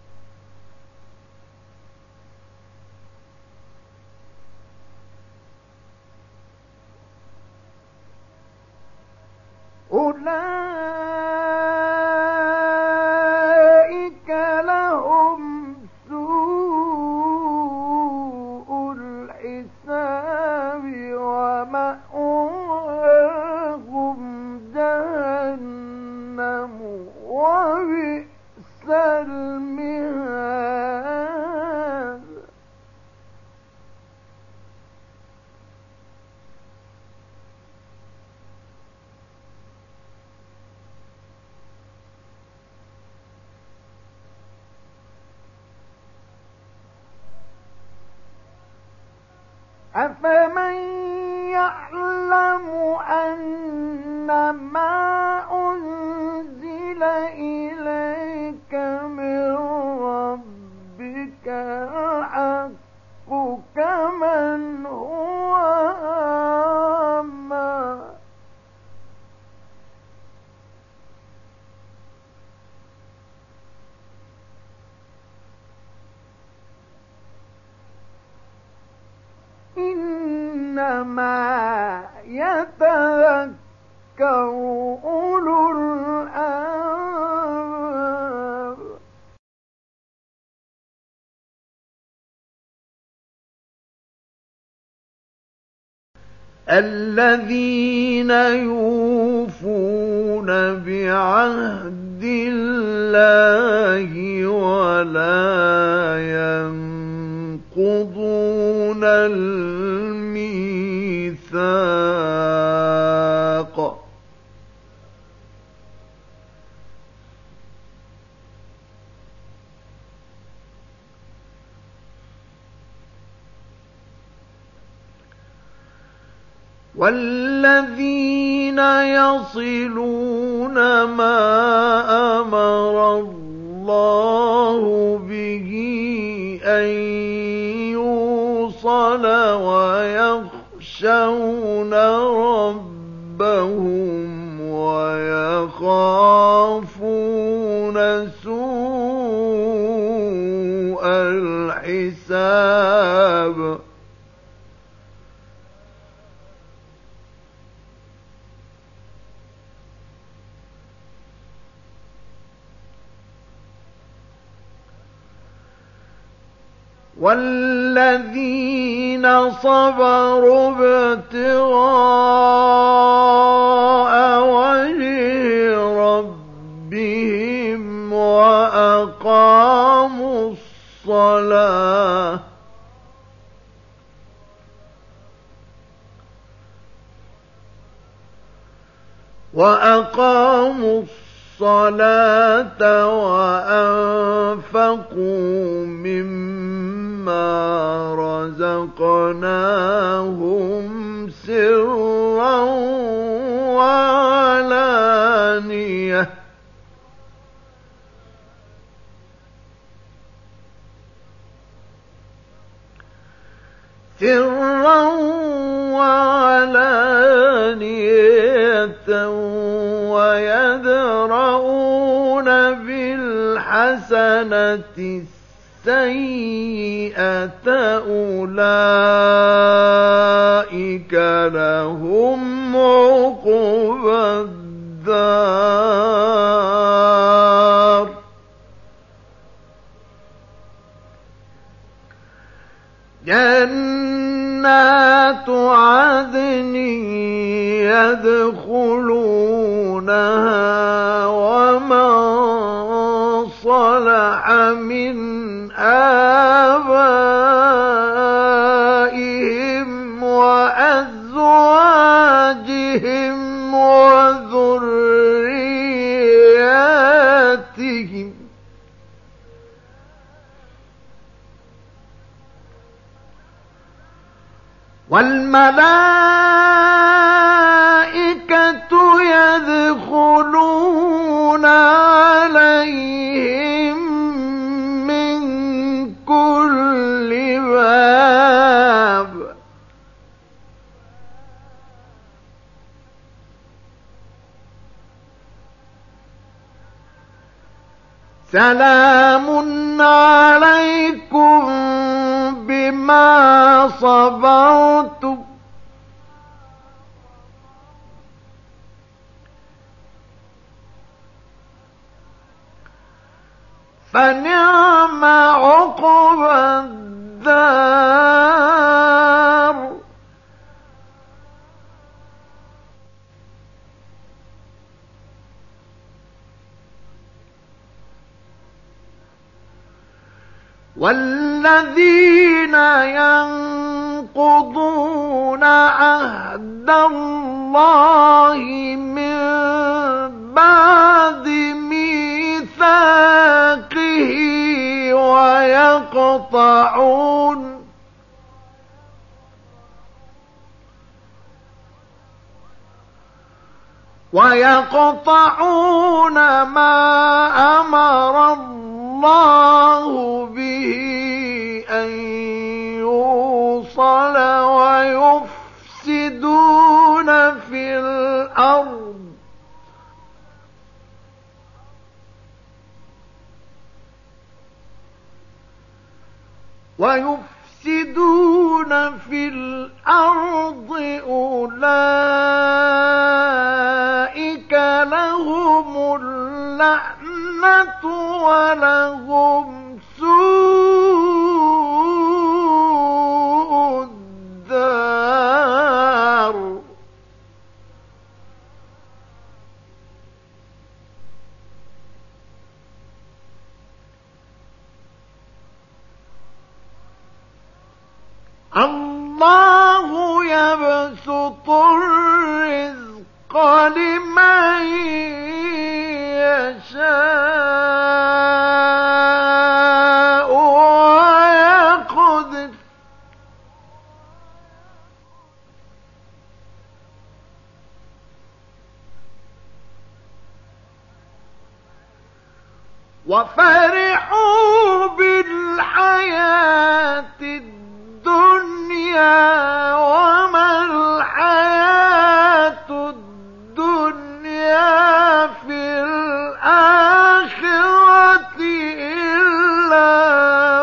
أولئك لهم سوء الحساب ومأواهم جهنم وبئس المهاد أفمن يعلم أنما أنزل إليك من ربك الحق كمن هو أعمى إنما يتذكر أولو الألباب الذين يوفون بعهد الله ولا ينقضون الميثاق والذين يصلون ما أمر الله به أن يوصل ويخشون ربهم ويخافون سوء الحساب والذين صبروا ابتغاء وجه ربهم وأقاموا الصلاة وأنفقوا مما رزقناهم سرا وعلانية ويدرؤون بالحسنة السيئة أولئك لهم عقبى الدار جنات عدن يدخلونها ومن صلح من آبائهم وأزواجهم وذرياتهم والملائكة يدخلون عليهم من كل باب سلام عليكم بما صبرتم فنعم عقبى الدار والذين ينقضون عهد الله من بعد ميثاقه ويقطعون ما أمر الله به أن يوصل ويفسدون في الأرض أولئك لهم اللعنة ولهم سوء الدار الله يبسط الرزق لمن يشاء ويقدر وفرحوا بالحياة الدنيا وما الحياة الدنيا في الآخرة إلا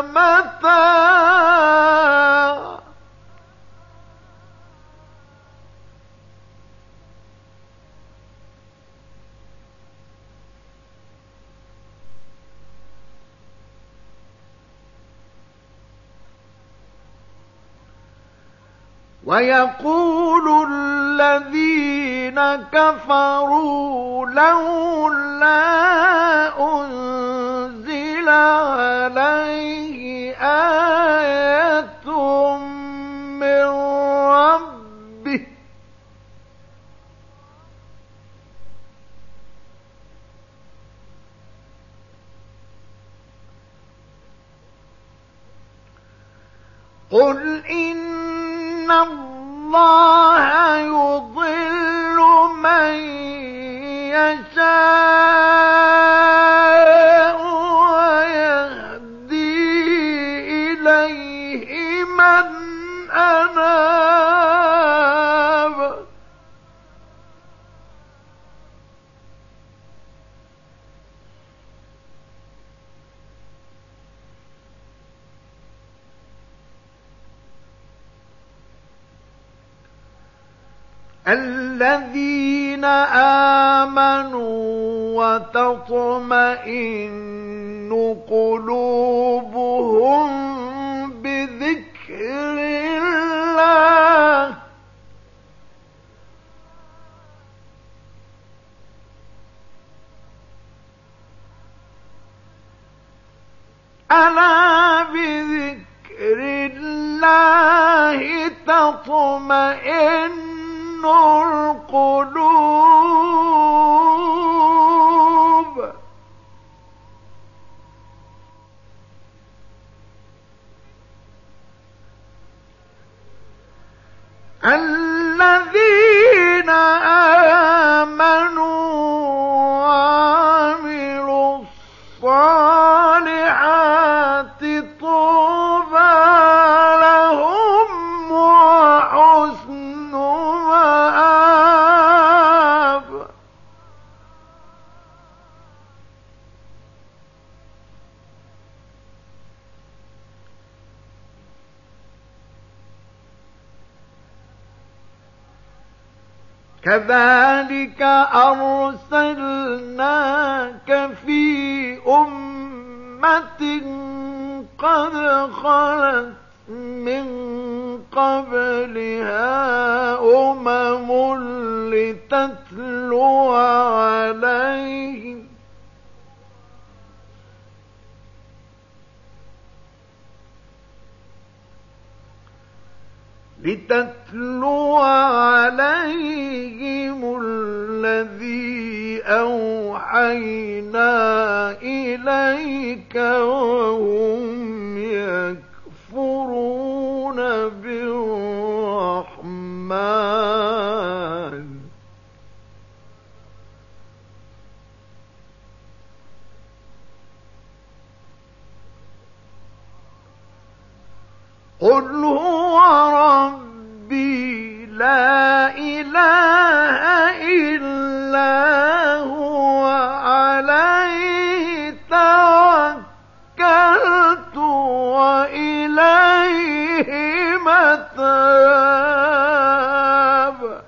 متاع ويقول الذين كفروا لولا أنزل عليه آية من ربه قل إن الله يضل من يشاء ويهدي إليه من أناب الذين آمنوا وتطمئن قلوبهم بذكر ألا بذكر الله تطمئن القلوب. الذين آمنوا وعملوا الصالحات طوبى لهم وحسن مآب. كذلك أرسلناك في أمة قد خلت من قبلها أمم لتتلو عليهم الذي أوحينا إليك وهم يكفرون بالرحمن. قل هو ربي لا إله إلا هو عليه توكلت وإليه متاب.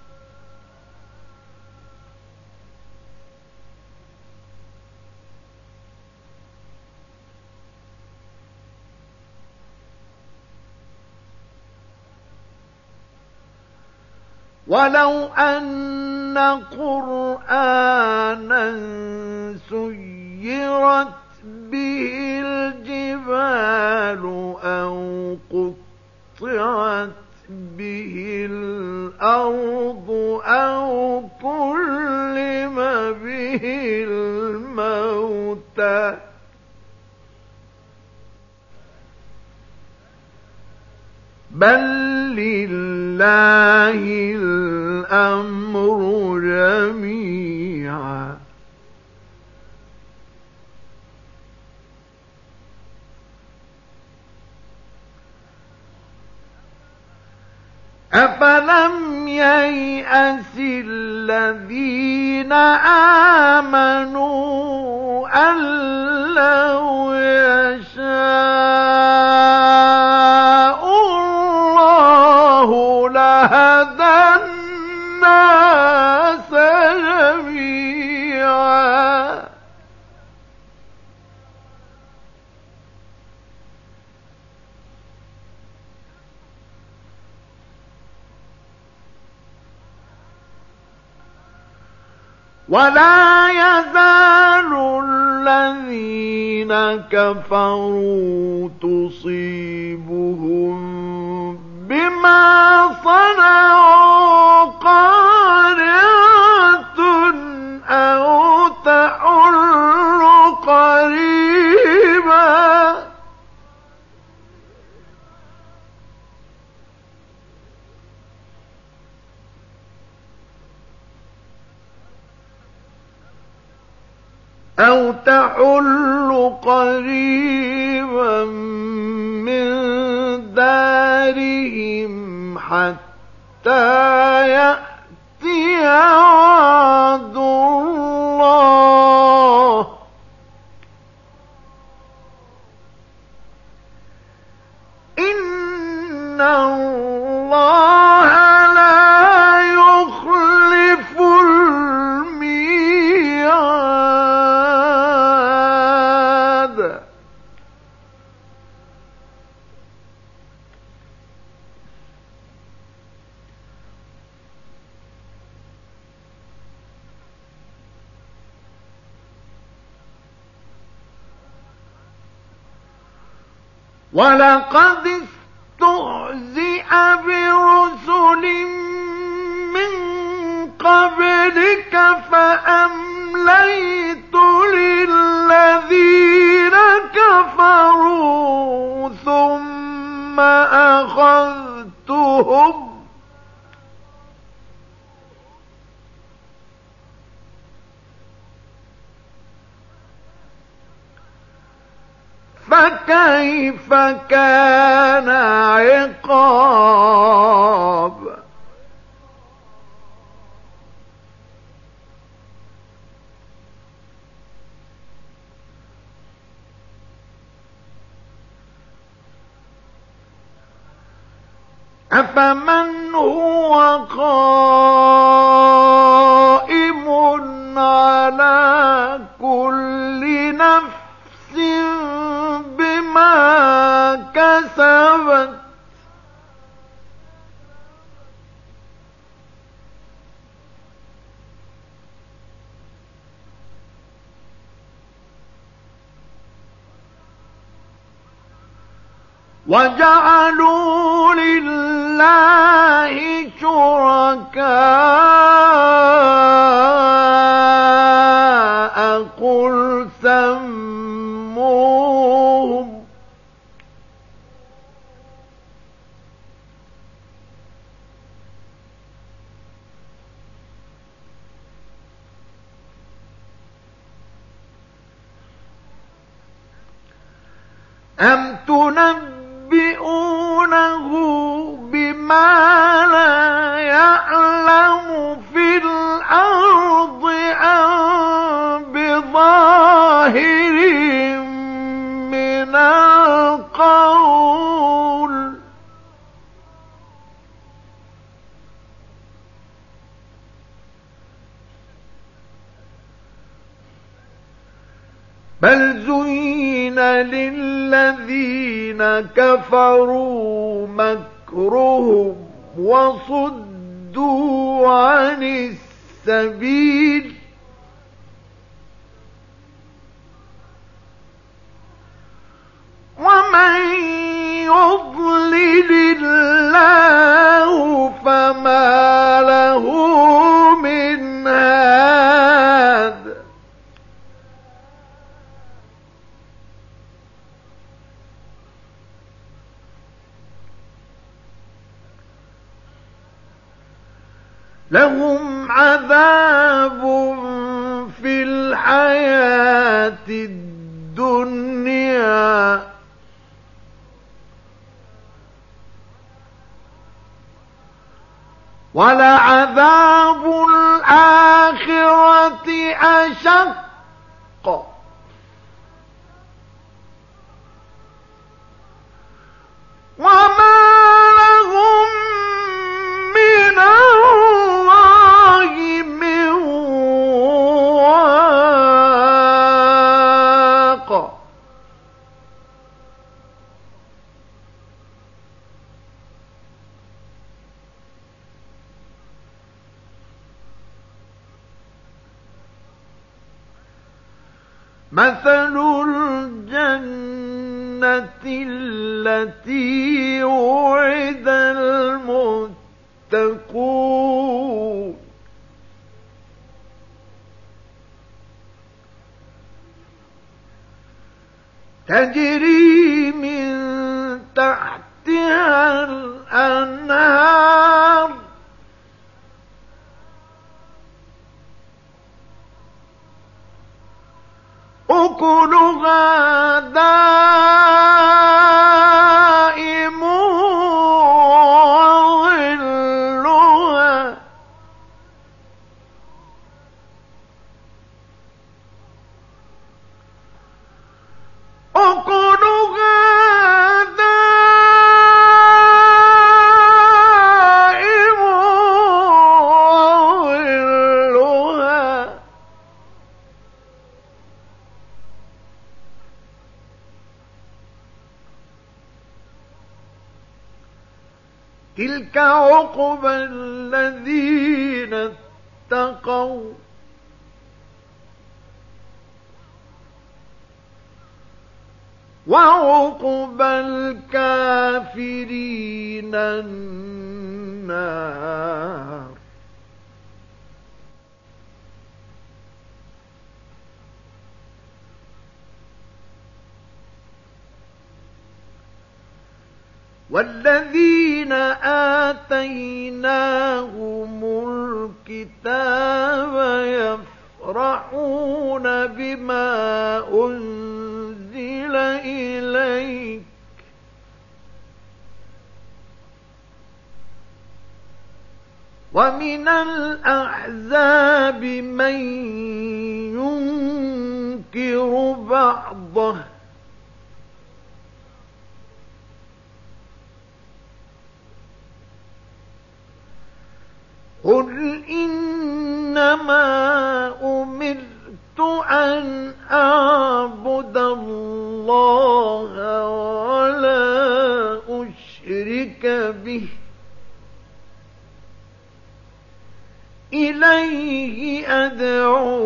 ولو أن قرآنا سيرت به الجبال أو قطعت به الأرض أو كلم به الموتى بل لله الأمر جميعا. أفلم ييأس الذين آمنوا أن لو يشاء الله لهدى الناس جميعا. ولا يزال الذين كفروا تصيبهم بما صنعوا قارعة أو تحل قريبا. أو تحل قريبا من دارهم حتى يأتي وعد الله. إن الله لا يخلف الميعاد. ولقد استهزئ برسل من قبلك فأمليت للذين كفروا ثم أخذتهم فكيف كان عقاب أفمن هو قائم على كل نفس بما كسبت وجعلوا لله شركاء قل سموهم أم تنبئونه بما لا يعلم في الأرض أم بظاهر من القول بل زين للذين كفروا مكرهم وصدوا عن السبيل ومن يضلل الله فما له من هاد لهم عذاب في الحياة الدنيا ولعذاب الآخرة أشق وما لهم من الله من واق مثل الجنة التي وعد المتقون تجري من تحتها الأنهار أكلها دائم وظلها أكلها دائم وظلها تلك عقبى الذين اتقوا وعقبى الكافرين النار. والذين آتيناهم الكتاب يفرحون بما أنزل إليك ومن الأحزاب من ينكر بعضه قل إنما أمرت أن أعبد الله ولا أشرك به إليه أدعو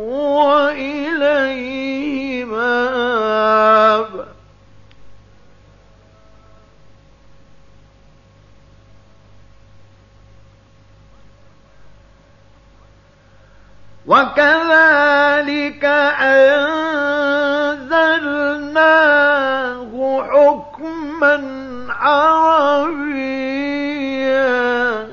وإليه مآب. وكذلك أنزلناه حكما عربيا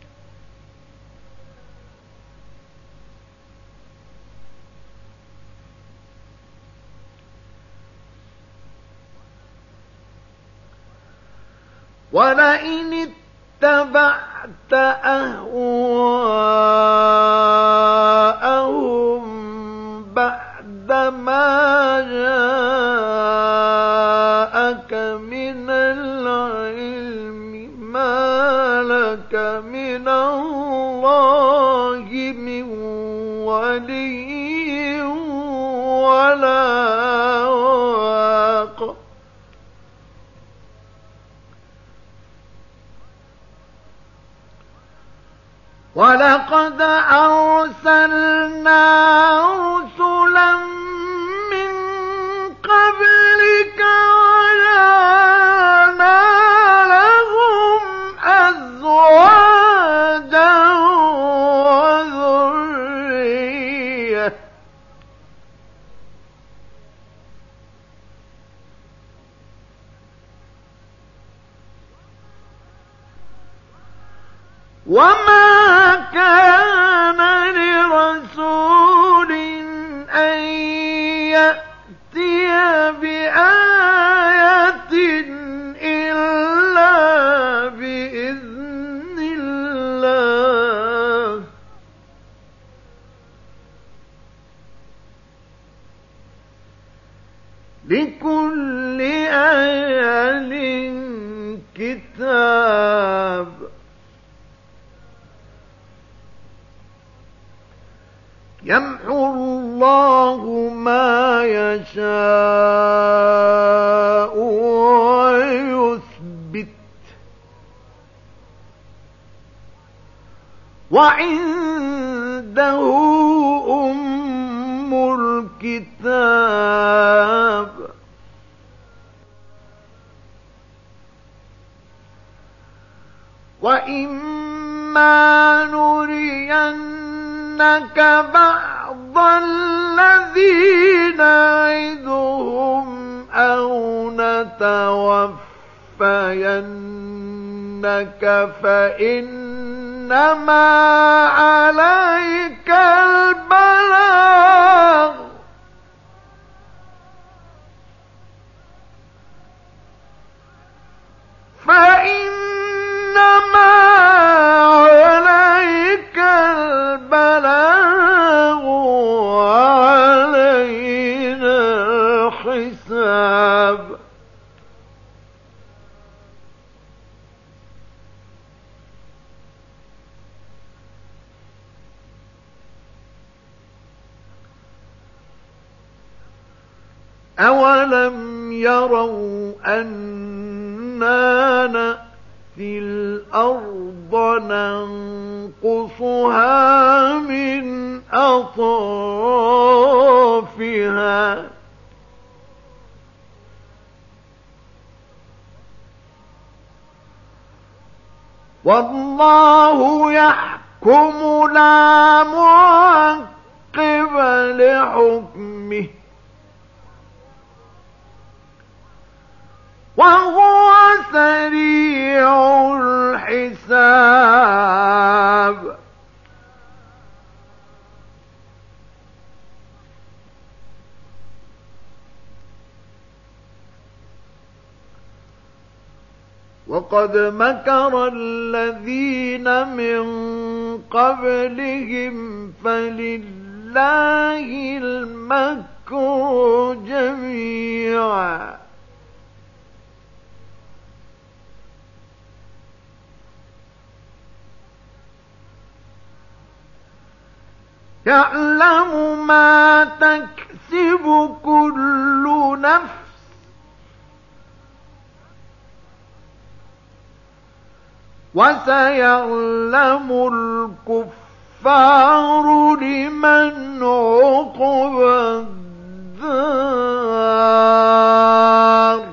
ولئن اتبعت أهواءهم بعد ما جاءك من العلم ما لك من الله من ولي ولا واق. ولقد أرسلنا رسلا من قبلك وجعلنا لهم أزواجا وذرية وما كان لرسول أن يأتي بآية إلا بإذن الله لكل أجل كتاب. يمحو الله ما يشاء ويثبت وعنده أم الكتاب. وإما نرينك بعض الذين نعدهم أو نتوفينك فإنما عليك البلاغ عليك البلاغ وعلينا الحساب. أولم يروا أنا نأتي الأرض ننقصها من أطرافها والله يحكم لا معقب لحكمه وهو سريع الحساب. وقد مكر الذين من قبلهم فلله المكر جميعا يعلم ما تكسب كل نفس وسيعلم الكفار لمن عقبى الدار.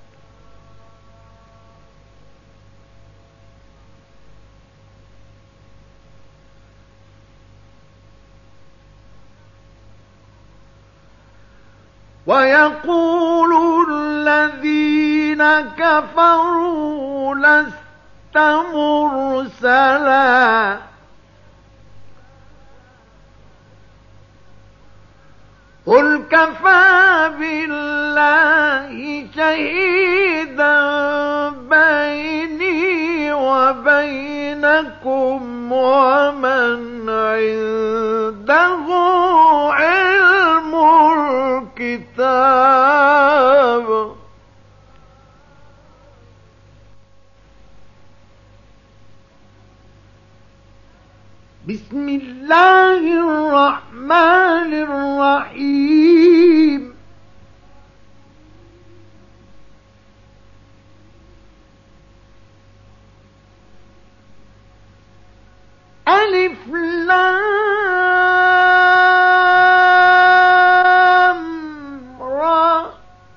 ويقول الذين كفروا لست مرسلا قل كفى بالله شهيدا بيني وبينكم ومن عنده علم الكتاب. بسم الله الرحمن الرحيم. ألف لام را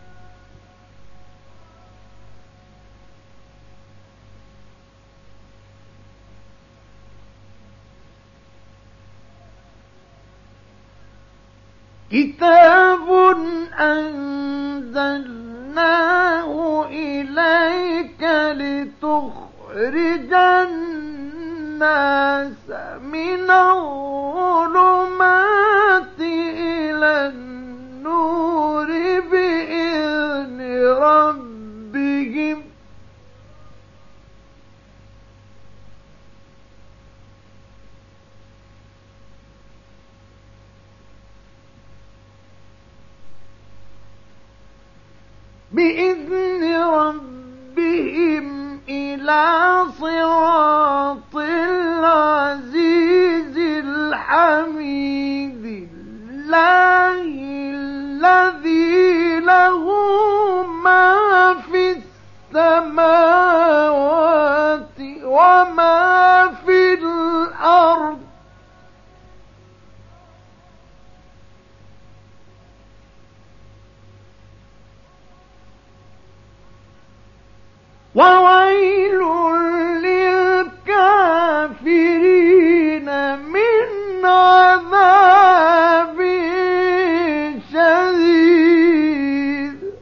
كتاب أنزلناه إليك لتخرج الناس من الظلمات إلى النور بإذن ربهم إلى صراط العزيز الحميد الله الذي له ما في السماوات وما في الأرض وويل للكافرين من عذاب شديد.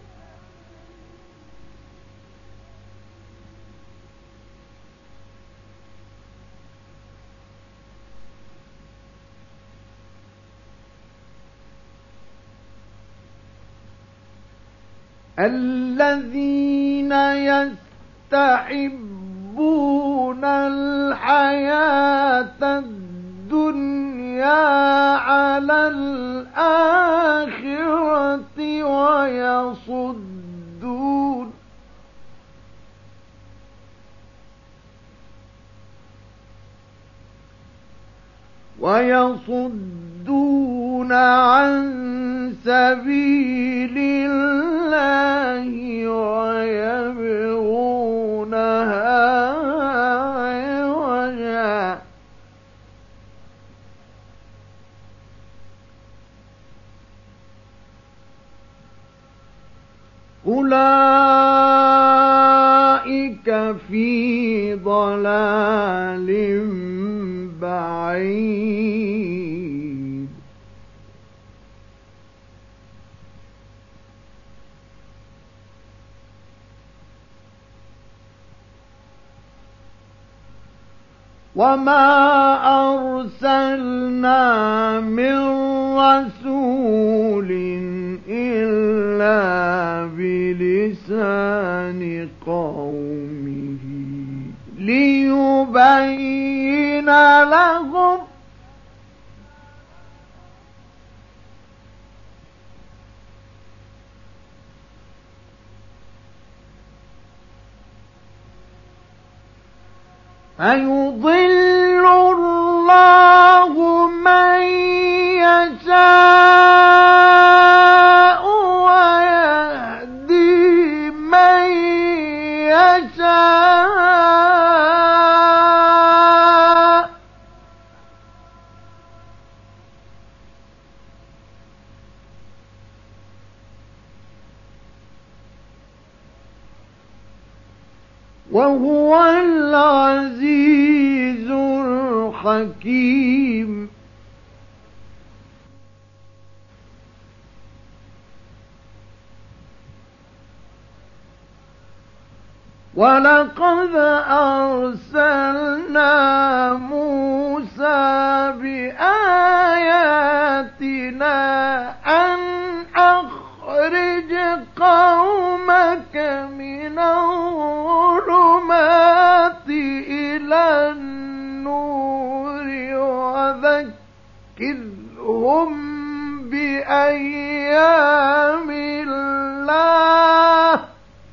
الذين يستحبون الحياة الدنيا على الآخرة ويصدون عن سبيل الله ويبغونها عوجا أولئك في ضلال بعيد وما أرسلنا من رسول إلا بلسان قومه ليبين لهم فيضل الله من يشاء ويهدي من يشاء وهو العزيز الحكيم ولقد أرسلنا موسى بآياتنا أن أخرج قومك من الظلمات إلى النور وذكرهم بأيام الله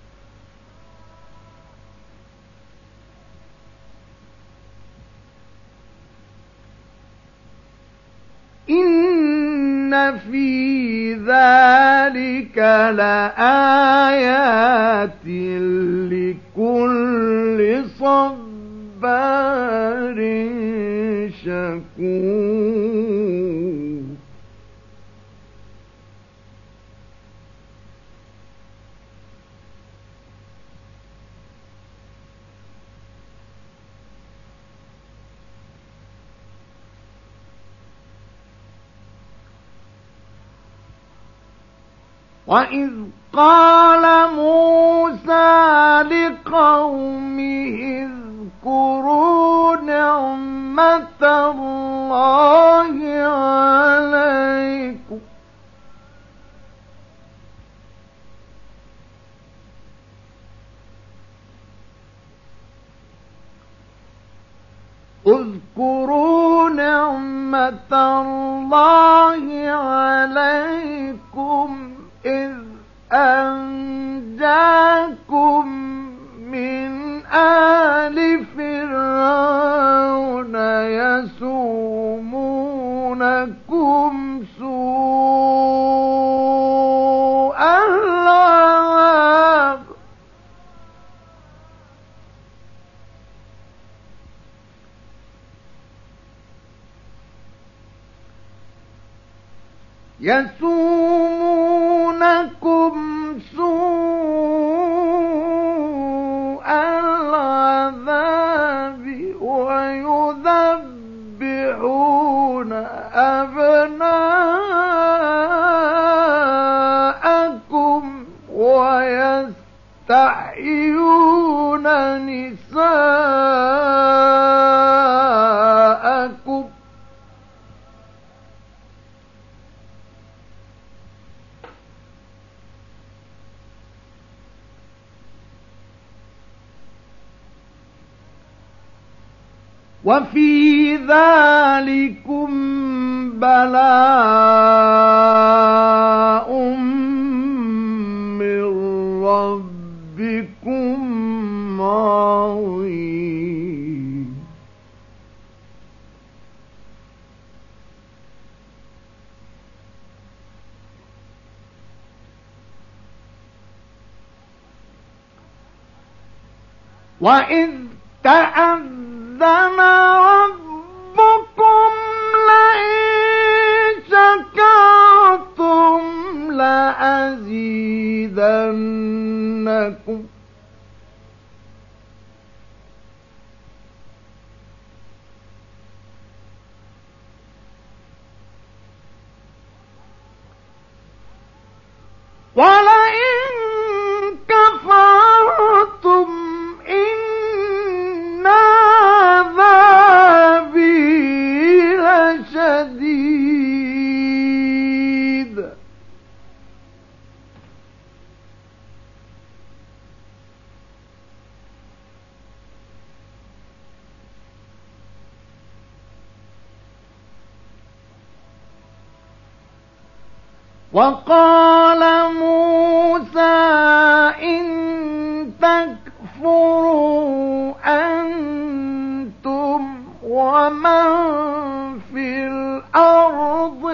إن في ذلك لآيات لكل صبار شكور وإذ قال موسى لقومه اذكروا نعمة الله عليكم اذكروا نعمة الله عليكم إذ أنجاكم من آل فرعون يسومونكم سوء العذاب ويذبحون أبناءكم ويستحيون نساءكم وفي ذلكم بلاء من ربكم عظيم وإذ تأذن ربكم لئن شكرتم لأزيدنكم ولئن كفرتم إن عذابي لشديد وقال موسى إن تكفروا أنتم ومن في الأرض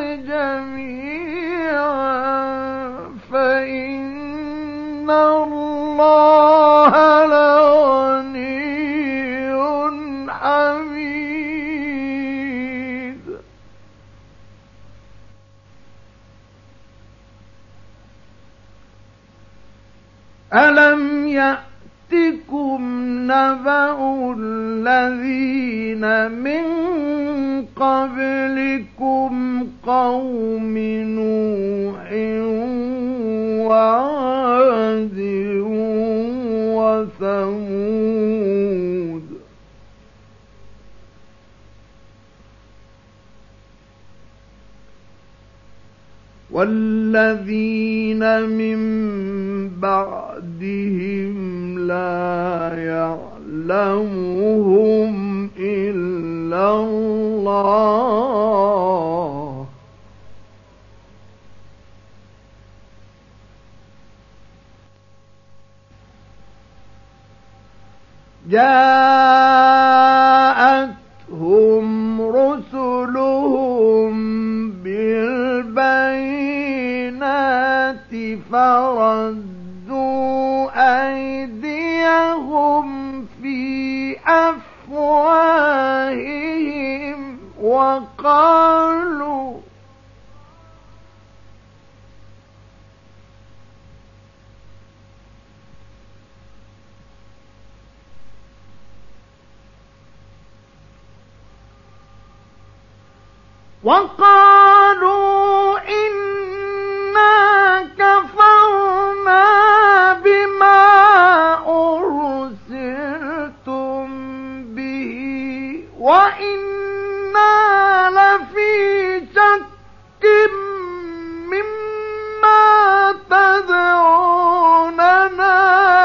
جميعا فإن الله لغني حميد. ألم يأتكم نبأ الذين من قبلكم قوم نوح وعاد وثمود والذين من بعدهم لا يعلمهم إلا الله جاءتهم رسلهم بالبينات فردوا أيديهم في أفواههم وقالوا إنا كفرنا بما أرسلتم به وإنا لفي شك مما تدعوننا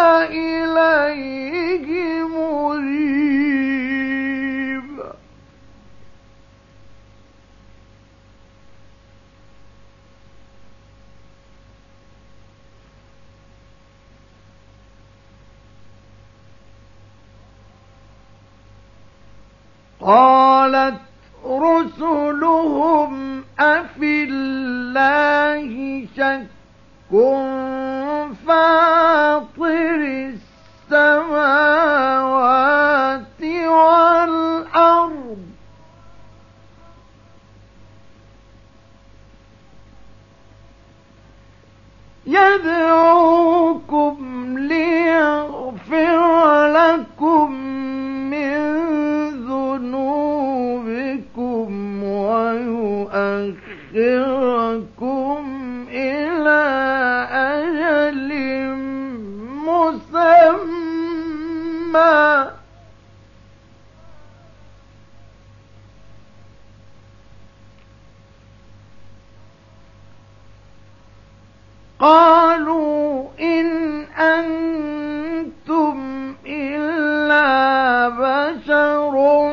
إليه مريب. قالت رسلهم أفي الله شك فاطر السماوات والأرض يدعوكم ليغفر لكم من ذنوبكم ويؤخركم إلى أجل مسمى قالوا إن أنتم إلا بشر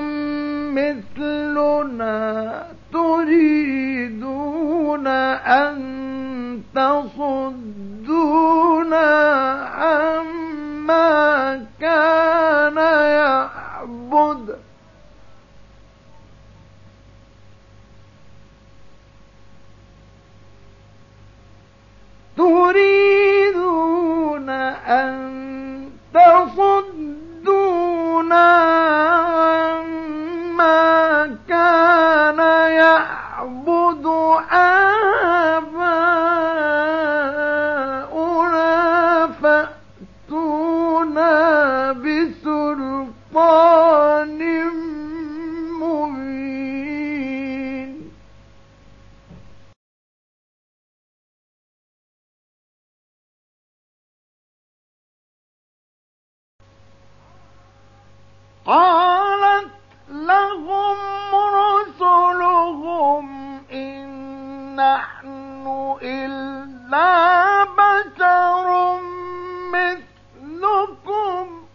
مثلنا تريدون أن تصدونا عما كان قالت لهم رسلهم إن نحن إلا بشر مثلكم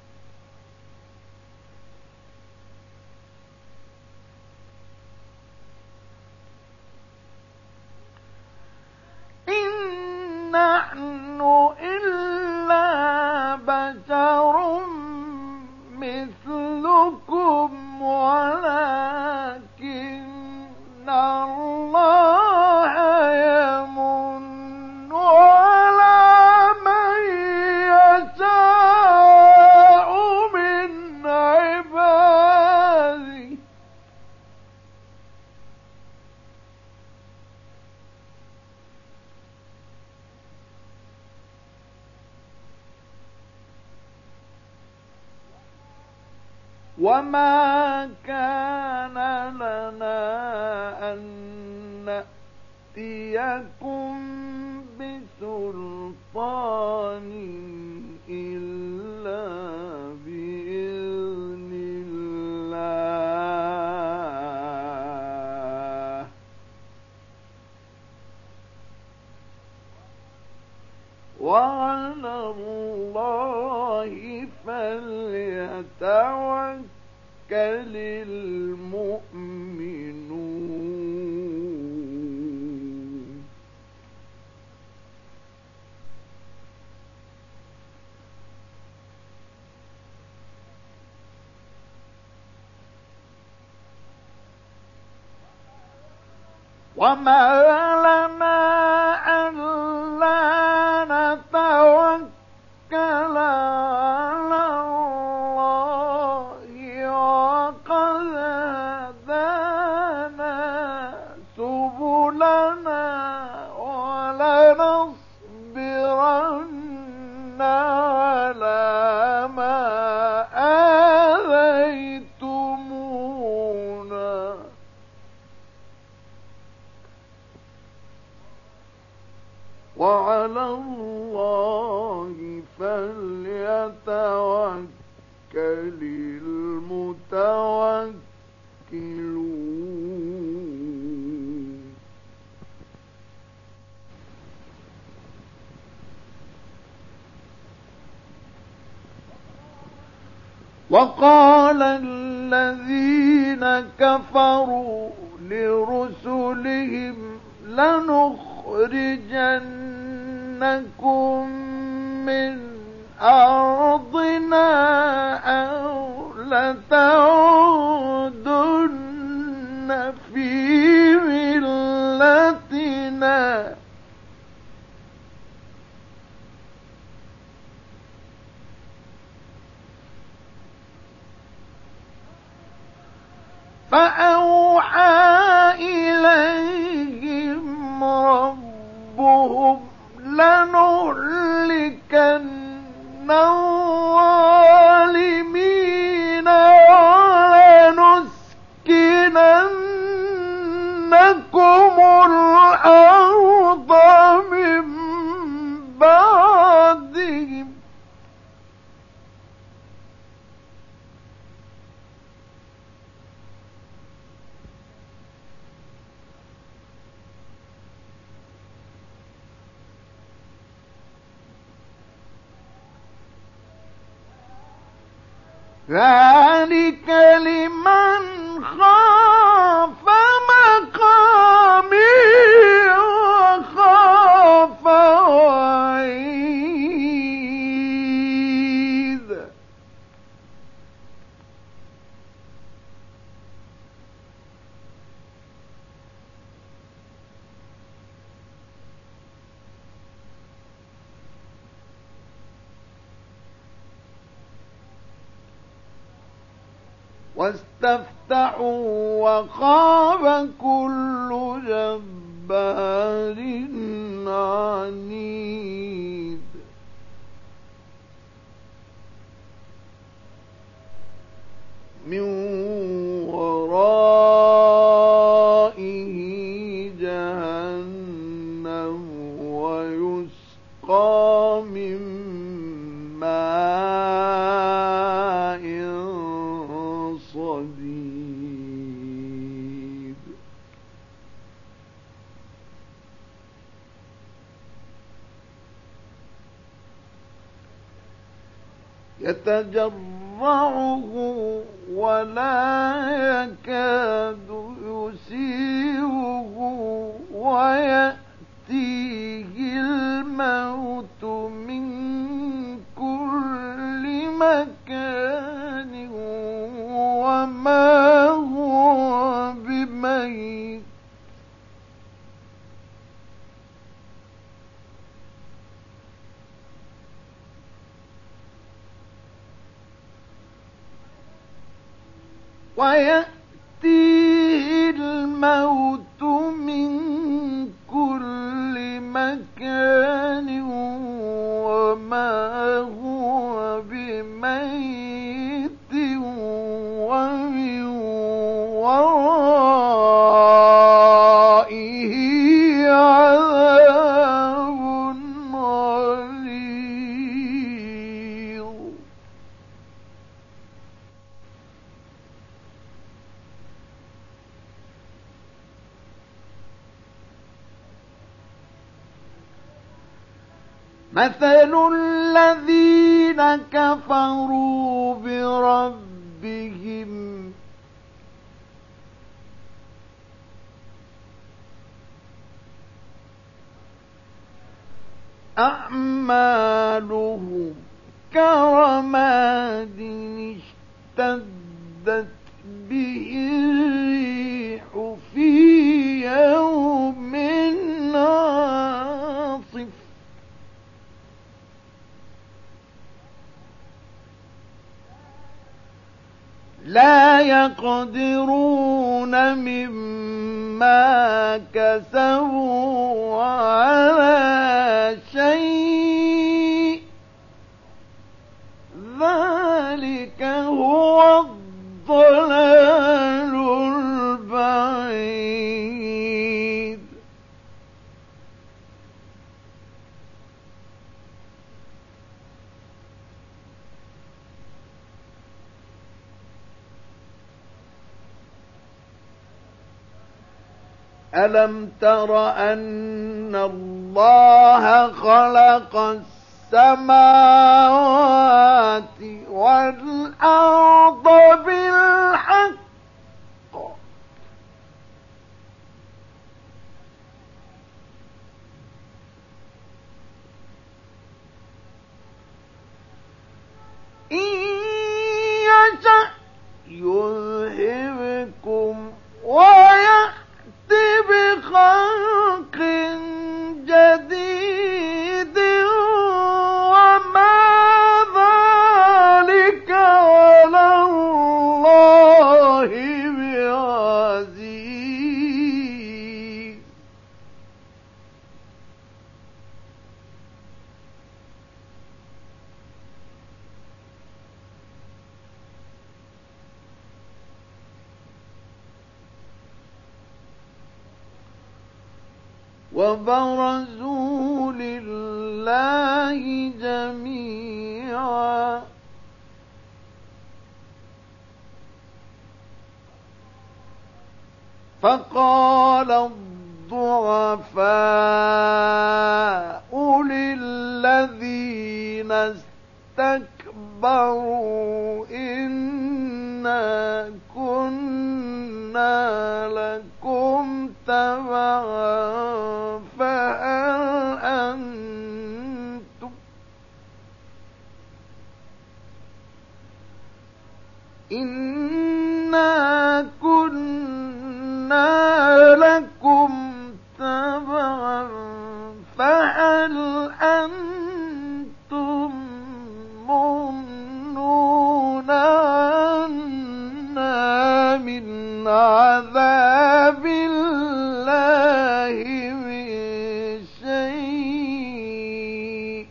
ولكن الله يمن على من يشاء من عباده وما كان لنا أن نأتيكم بسلطان إلا بإذن الله وعلى الله فليتوكل المؤمنون وما لنا ألا نتوكل على الله وقد هدانا سبلنا ولنصبرن على ما آذيتمونا وعلى الله فليتوكل المتوكلون وقال الذين كفروا لرسلهم لنخرجنكم من أرضنا أو لتعودن في ملتنا فأوحى إليهم ربهم لنهلكن الظالمين ولنسكننكم الأرض من بعدهم ذلك لمن خاف مقامي وخاف وعيد واستفتحوا وخاب كل جبار عنيد من ورائه جهنم ويسقى من ماء يتجرعه ولا يكاد يسيغه ويأتيه الموت من كل مكان وما هو بميت ويأتيه الموت من كل مكان وما هو بميت ومن ورائه عذاب غليظ. مثل الذين كفروا بربهم أعمالهم كرماد اشتدت به الريح في يوم عاصف لا يقدرون مما كسبوا على شيء ذلك هو الضلال البعيد. ألم تر أن الله خلق السماوات والأرض بالحق إن يشأ يذهبكم ويأتي بخلق جديد وما ذلك على الله بعزيز. وبرزوا لله جميعا فقال الضعفاء للذين استكبروا إنا كنا لكم تبعا فهل أنتم إنا كنا لكم تبعا فهل أنتم مغنون عنا من عذاب الله من شيء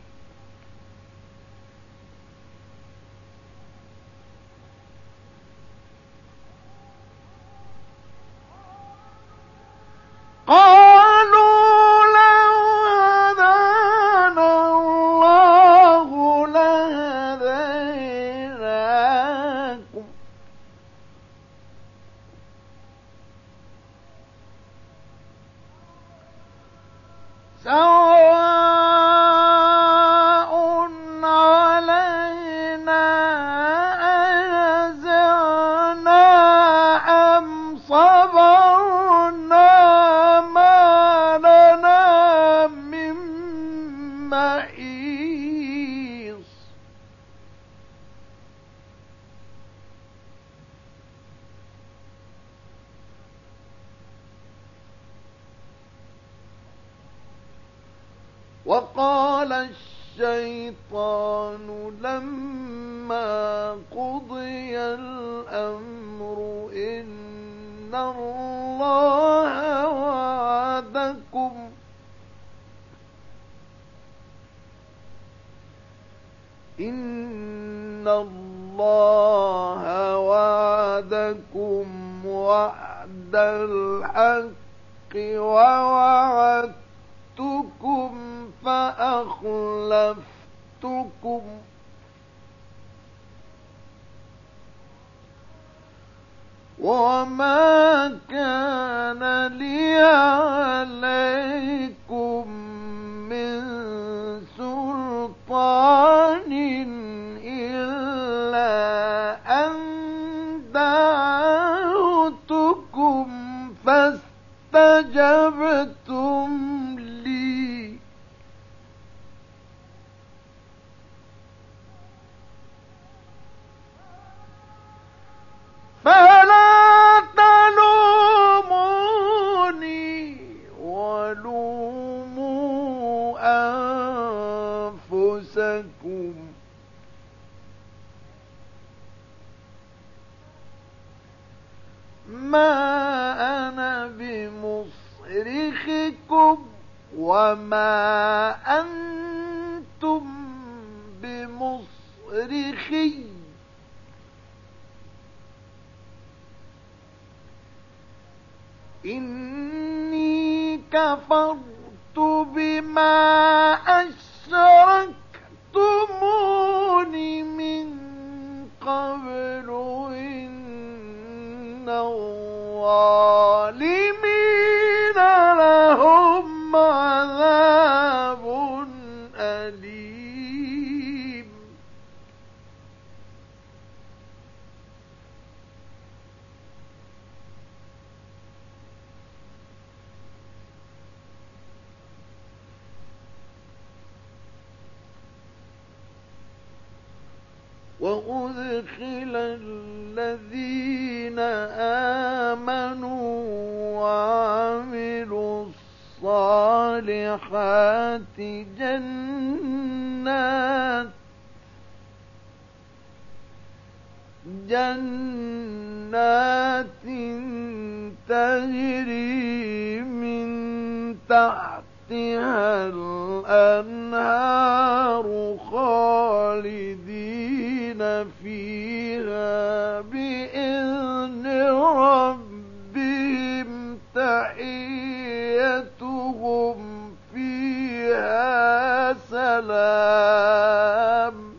قالوا لو هدانا الله لهديناكم سواء علينا وقال الشيطان لما قضي الأمر إن الله وعدكم وعد الحق ووعدتكم فأخلفتكم وما كان لي عليكم من سلطان إلا أن دعوتكم فاستجبتم لي فلا تلوموني ولوموا أنفسكم ما أنا بمصرخكم وما أنتم بمصرخي إني كفرت بما أشركتمون من قبل إن الظالمين لهم عذاب أليم وأدخل الذين آمنوا وعملوا الصالحات جنات تجري من تحتها الأنهار خالدين فيها بإذن ربهم تحيتهم فيها سلام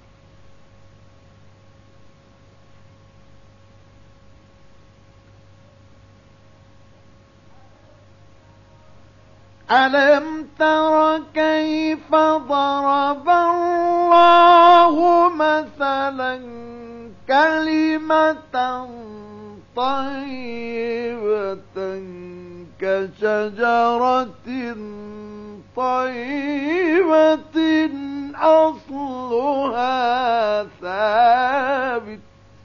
ألم تر كيف ضرب الله مثلا كلمة طيبة كشجرة طيبة أصلها ثابت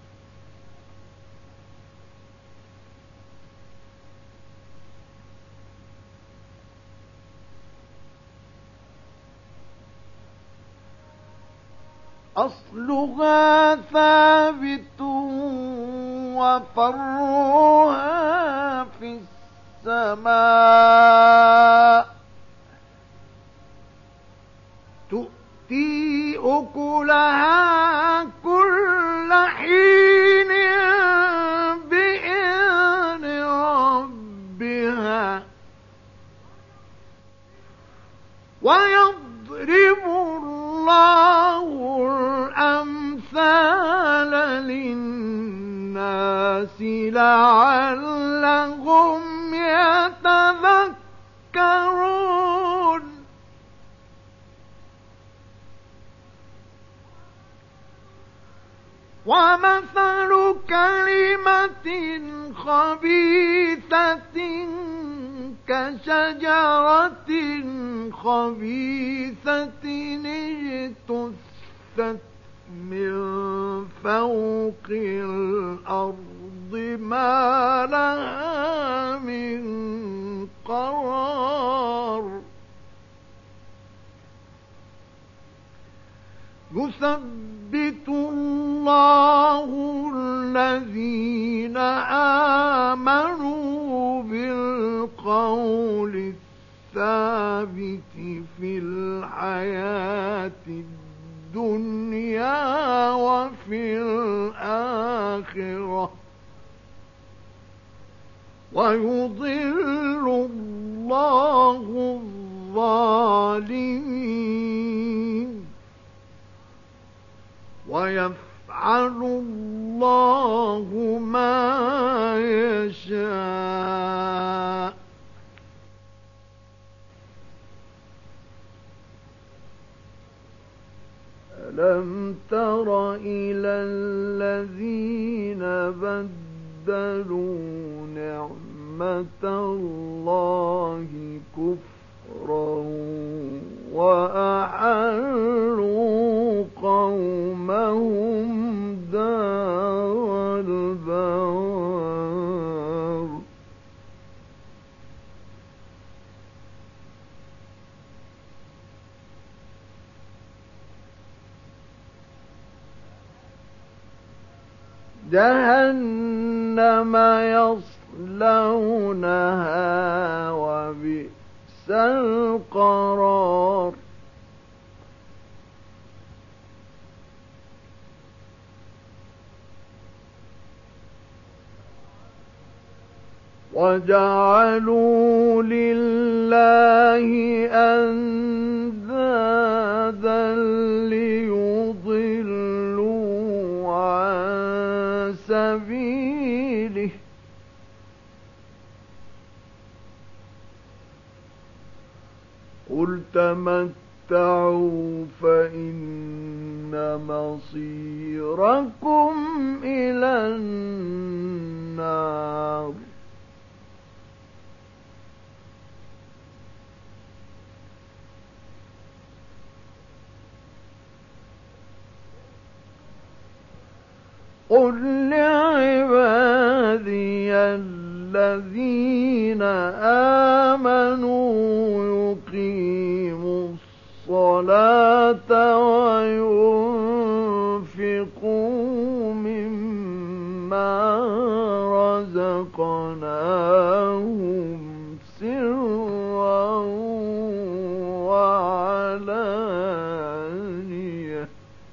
وفرعها في السماء تؤتي أكلها كل حين بإذن ربها ويضرب الله الأمثال للناس لعلهم يتذكرون ومثل كلمة خبيثة كشجرة خبيثة اجتثت من فوق الأرض ما لها من قرار يثبت الله الذين آمنوا بالقول الثابت في الحياة الدنيا وفي الآخرة ويضل الله الظالمين ويفعل الله ما يشاء. ألم تر إلى الذين بدلوا نعمة الله كفرا وأحلوا قومهم دار البوار جهنم يصلونها وبئس القرار وجعلوا لله أندادا ليضلوا عن سبيله قل تمتعوا فإن مصيركم إلى النار قل لعبادي الذين آمنوا يقيموا الصلاة وينفقوا مما رزقناهم سرا وعلانية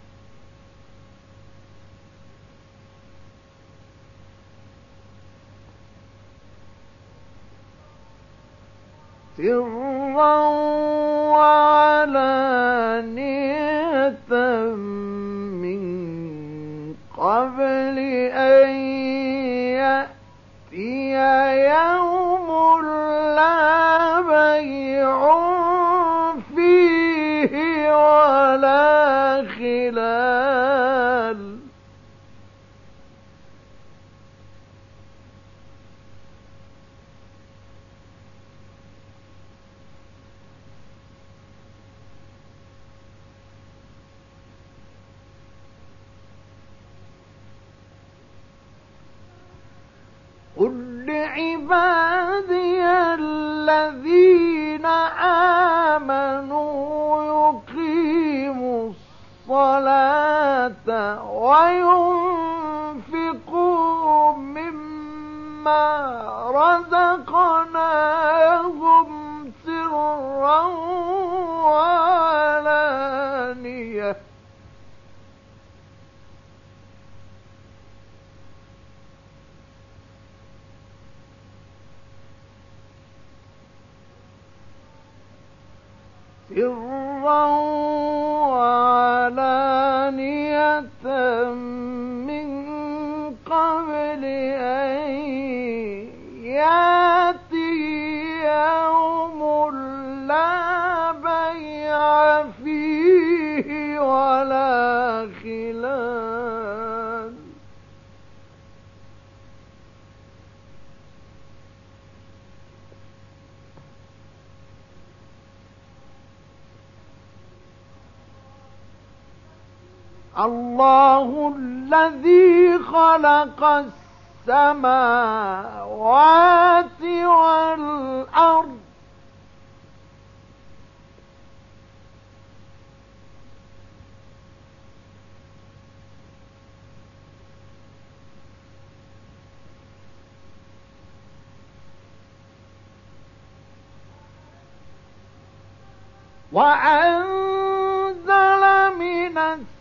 من قبل أن يأتي يوم لا بيع فيه ولا خلال قل لعبادي الذين آمنوا يقيموا الصلاة وينفقوا مما رزقناهم سرا وعلانية سرا وعلانية من قبل أن يأتي يوم لا بيع فيه ولا خلال الله الذي خلق السماوات والأرض وأنزل من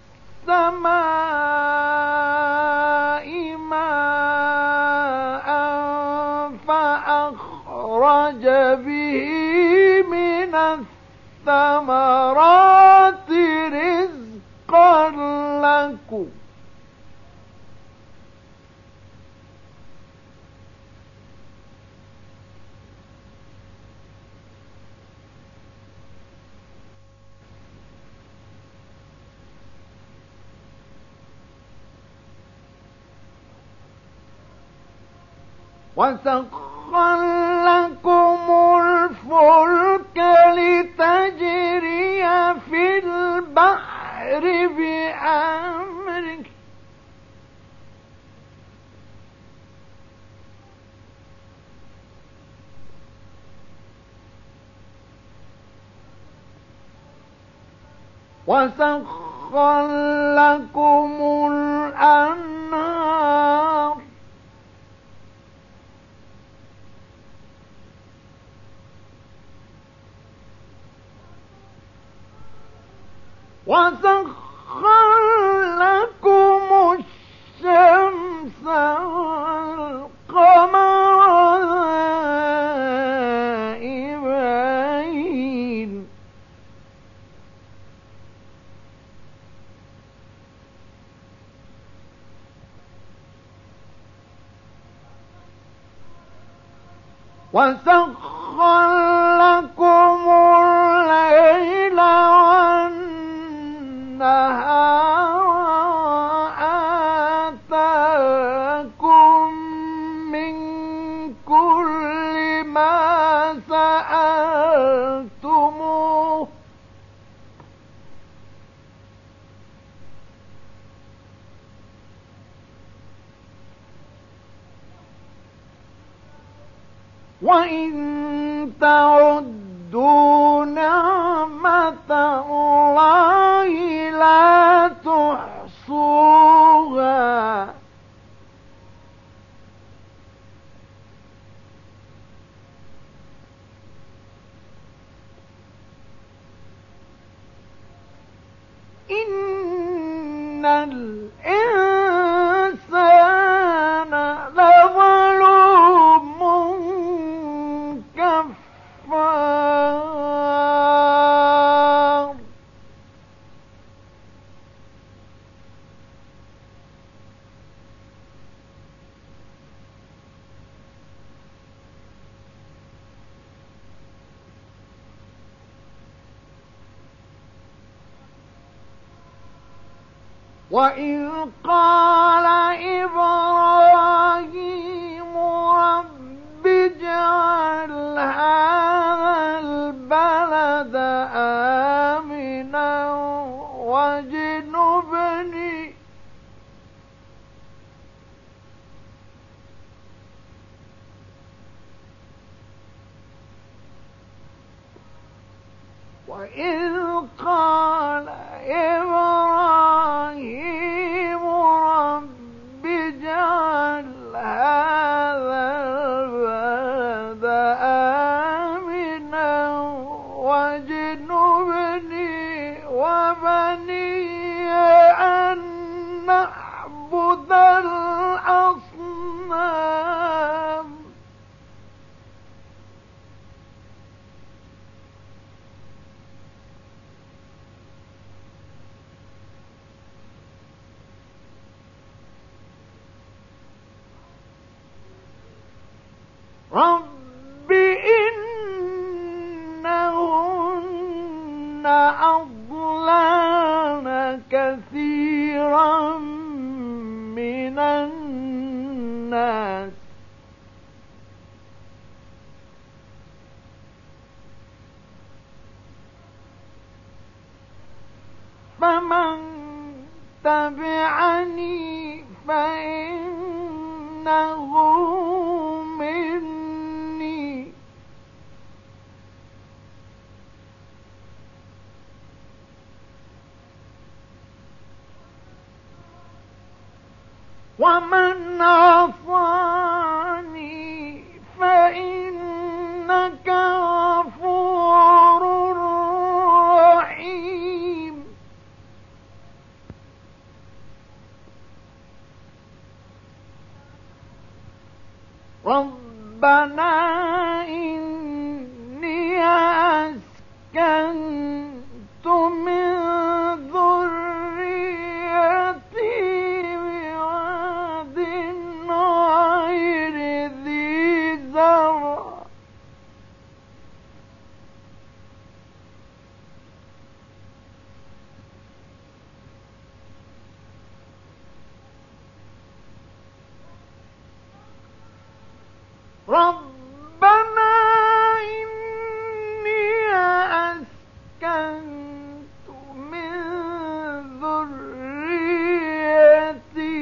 السماء ماء فأخرج به من الثمرات رزقا لكم وسخر لكم الفلك لتجري في البحر بأمره وسخر لكم الأنهار وسخر لكم الشمس والقمر دائبين وسخر لكم الليل آتاكم من كل ما سألتموه وإن تعدوا نعمة الله لا تحصوها إن الإنسان لظلوم كفار وإذ قال إبراهيم رب اجعل هذا البلد آمنا واجنبني وإذ قال إبراهيم رب اجعل هذا البلد آمنا واجنبني وبني أن نعبد الأصنام رب إنهن أضللن كثيرا من الناس فمن تبعني فإنه مني ومن عصاني فإنك غفور ربنا إني أسكنت من ذريتي بواد غير ذي زرع ربنا إني أسكنت من ذريتي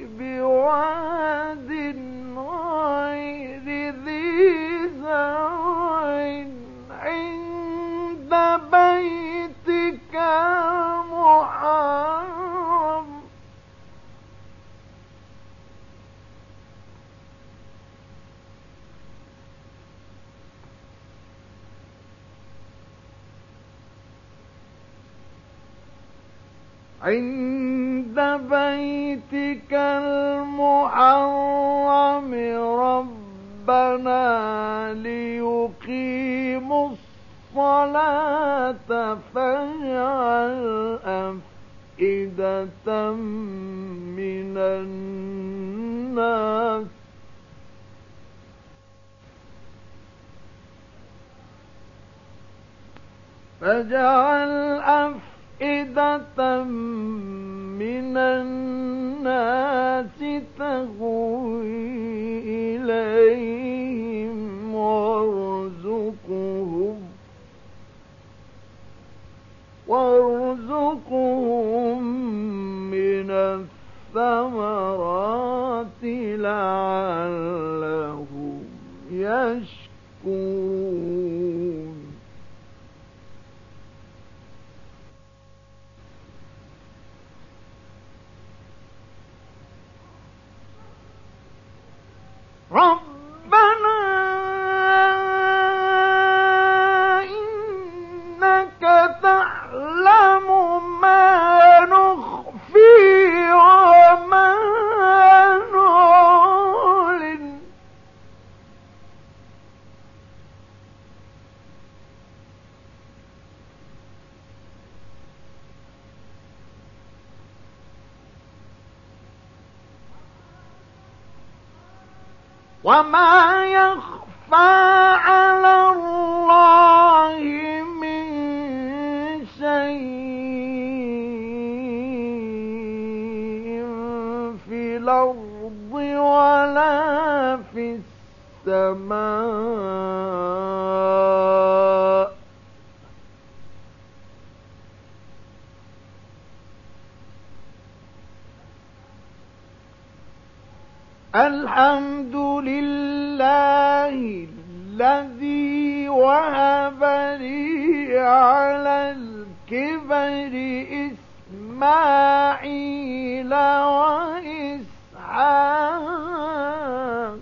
بواد غير ذي زرع عند بيتك المحرم ربنا ليقيموا الصلاة فاجعل أفئدة من الناس من الناس تهوي إليهم وارزقهم من الثمرات لعلهم يشكرون ربنا إنك تعلم ما نخفي وما نعلن وما يخفى على الله من شيء في الأرض ولا في السماء الحمد لله الذي وهب لي على الكبر إسماعيل وإسحاق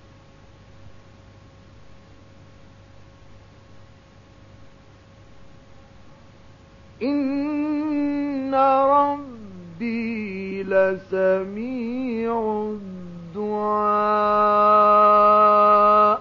إن ربي لسميع الدعاء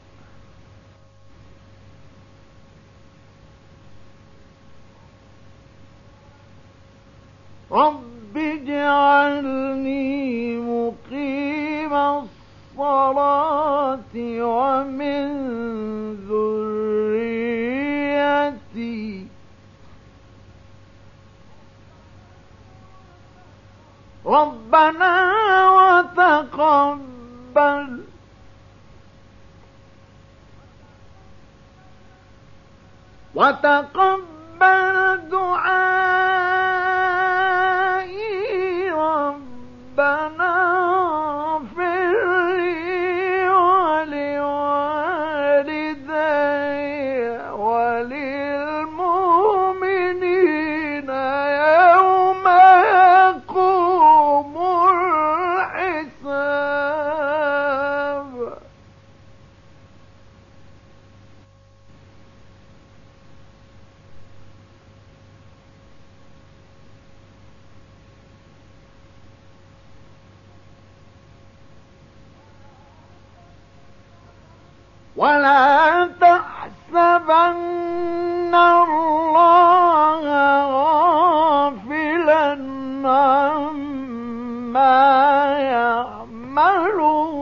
رب اجعلني مقيم الصلاة ومن ذريتي ربنا وتقبل دعائي ربنا اغفر لي ولوالدي وللمؤمنين يوم يقوم الحساب ولا تحسبن الله غافلا عما يعمل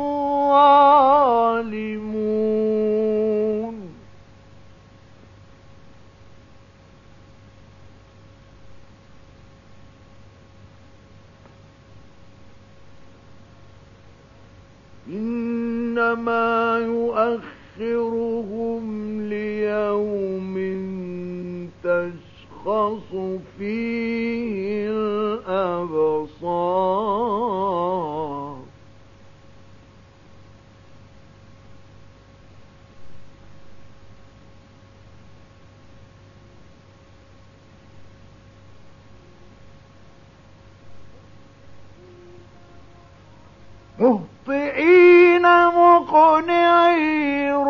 الظالمون إنما يؤخرهم ليوم تشخص فيه الأبصار مهطعين مقنعي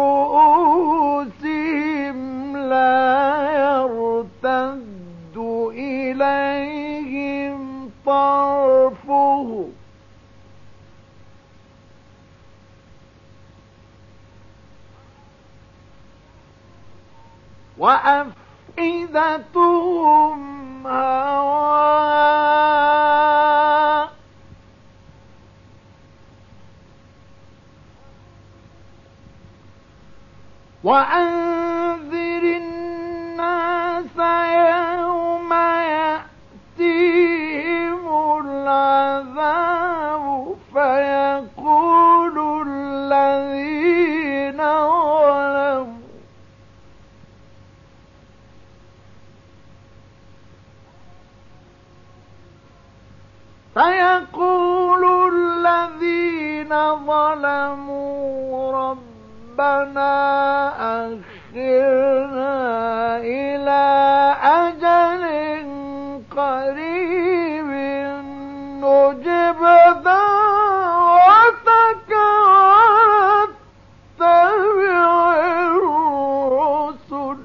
رؤوسهم لا يرتد إليهم طرفهم وأفئدتهم هواء وأنذر الناس يوم يأتيهم العذاب فيقول الذين ظلموا ربنا أخرنا إلى أجل قريب نجب دعوتك واتبع الرسل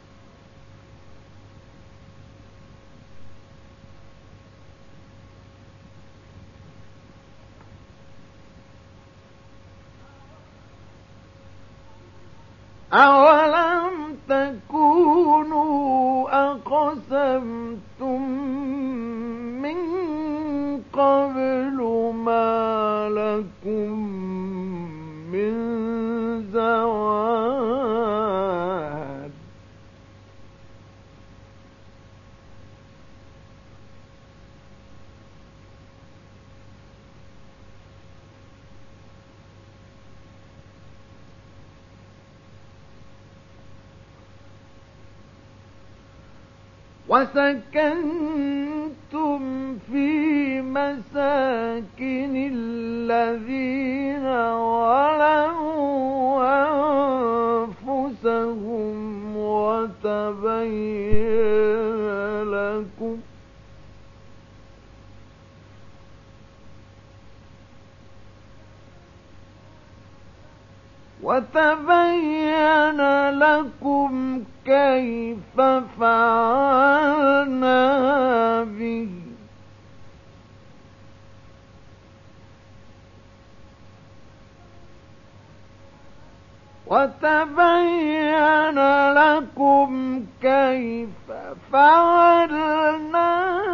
أولم تكونوا أقسمتم من قبل ما لكم من زوال وسكنتم في مساكن الذين ظلموا أنفسهم وتبين لكم كيف فعلنا به وتبين لكم كيف فعلنا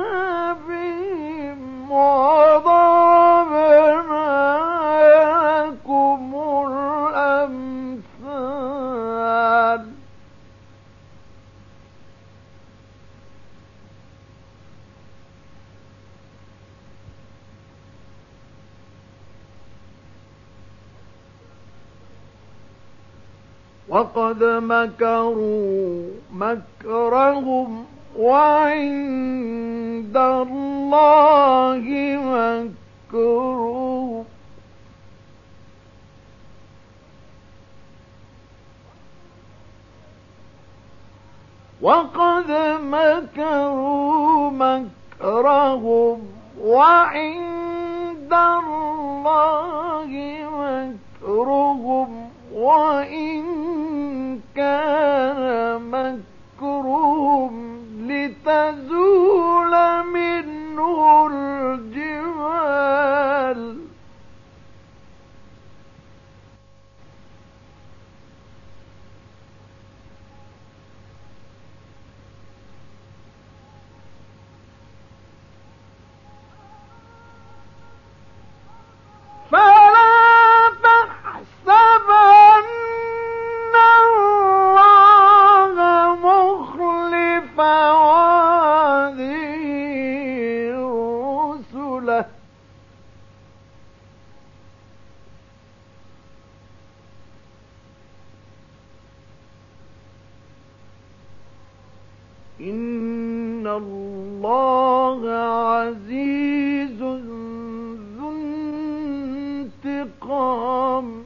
بهم وضربنا لكم الأمثال وقد مكروا مكرهم وعند الله مكرهم وقد مكروا مكرهم وعند الله مكرهم وإن كان مكرهم لتزول منه الجبال رسله إن الله عزيز ذو انتقام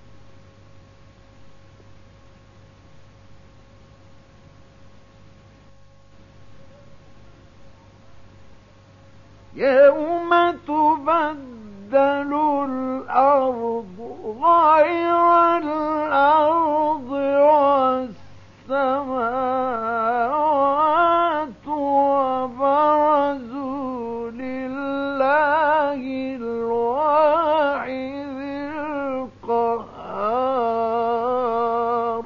يوم تبدل الأرض غير الأرض والسماوات وبرزوا لله الواحد القهار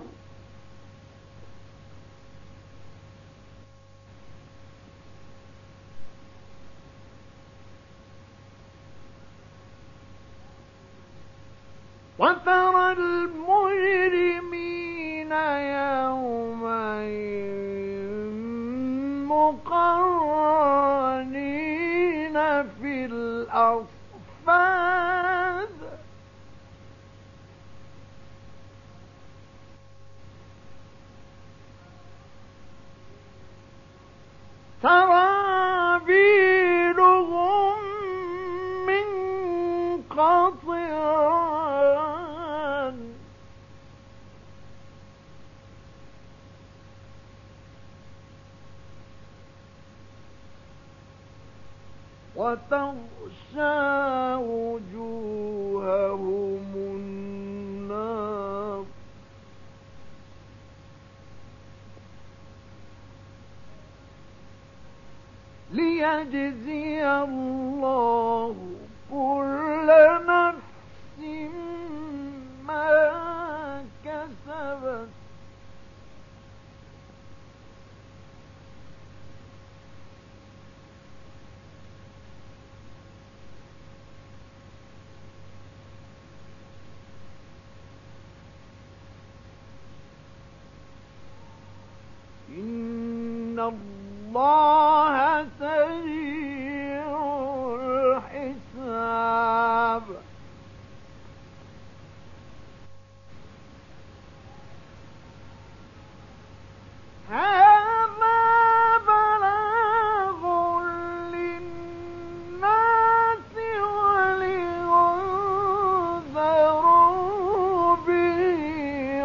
وترى المجرمين يومئذ مقرنين في الأصفاد سرابيلهم من قطران وتغشى وجوههم النار ليجزي الله كل نفس ما كسبت إن الله سريع الحساب هذا بلاغ للناس ولينذروا به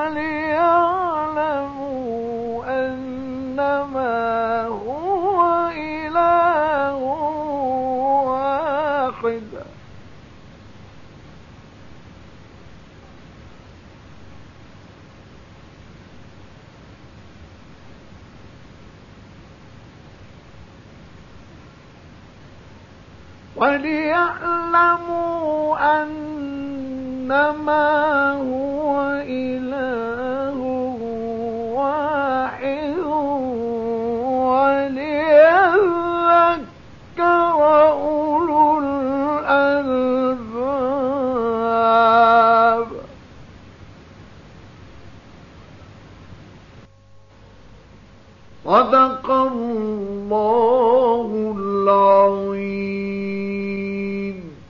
وليعلموا أنما هو إله واحد وليعلموا أنما هو إله واحد وليذكر أولو الألباب صدق الله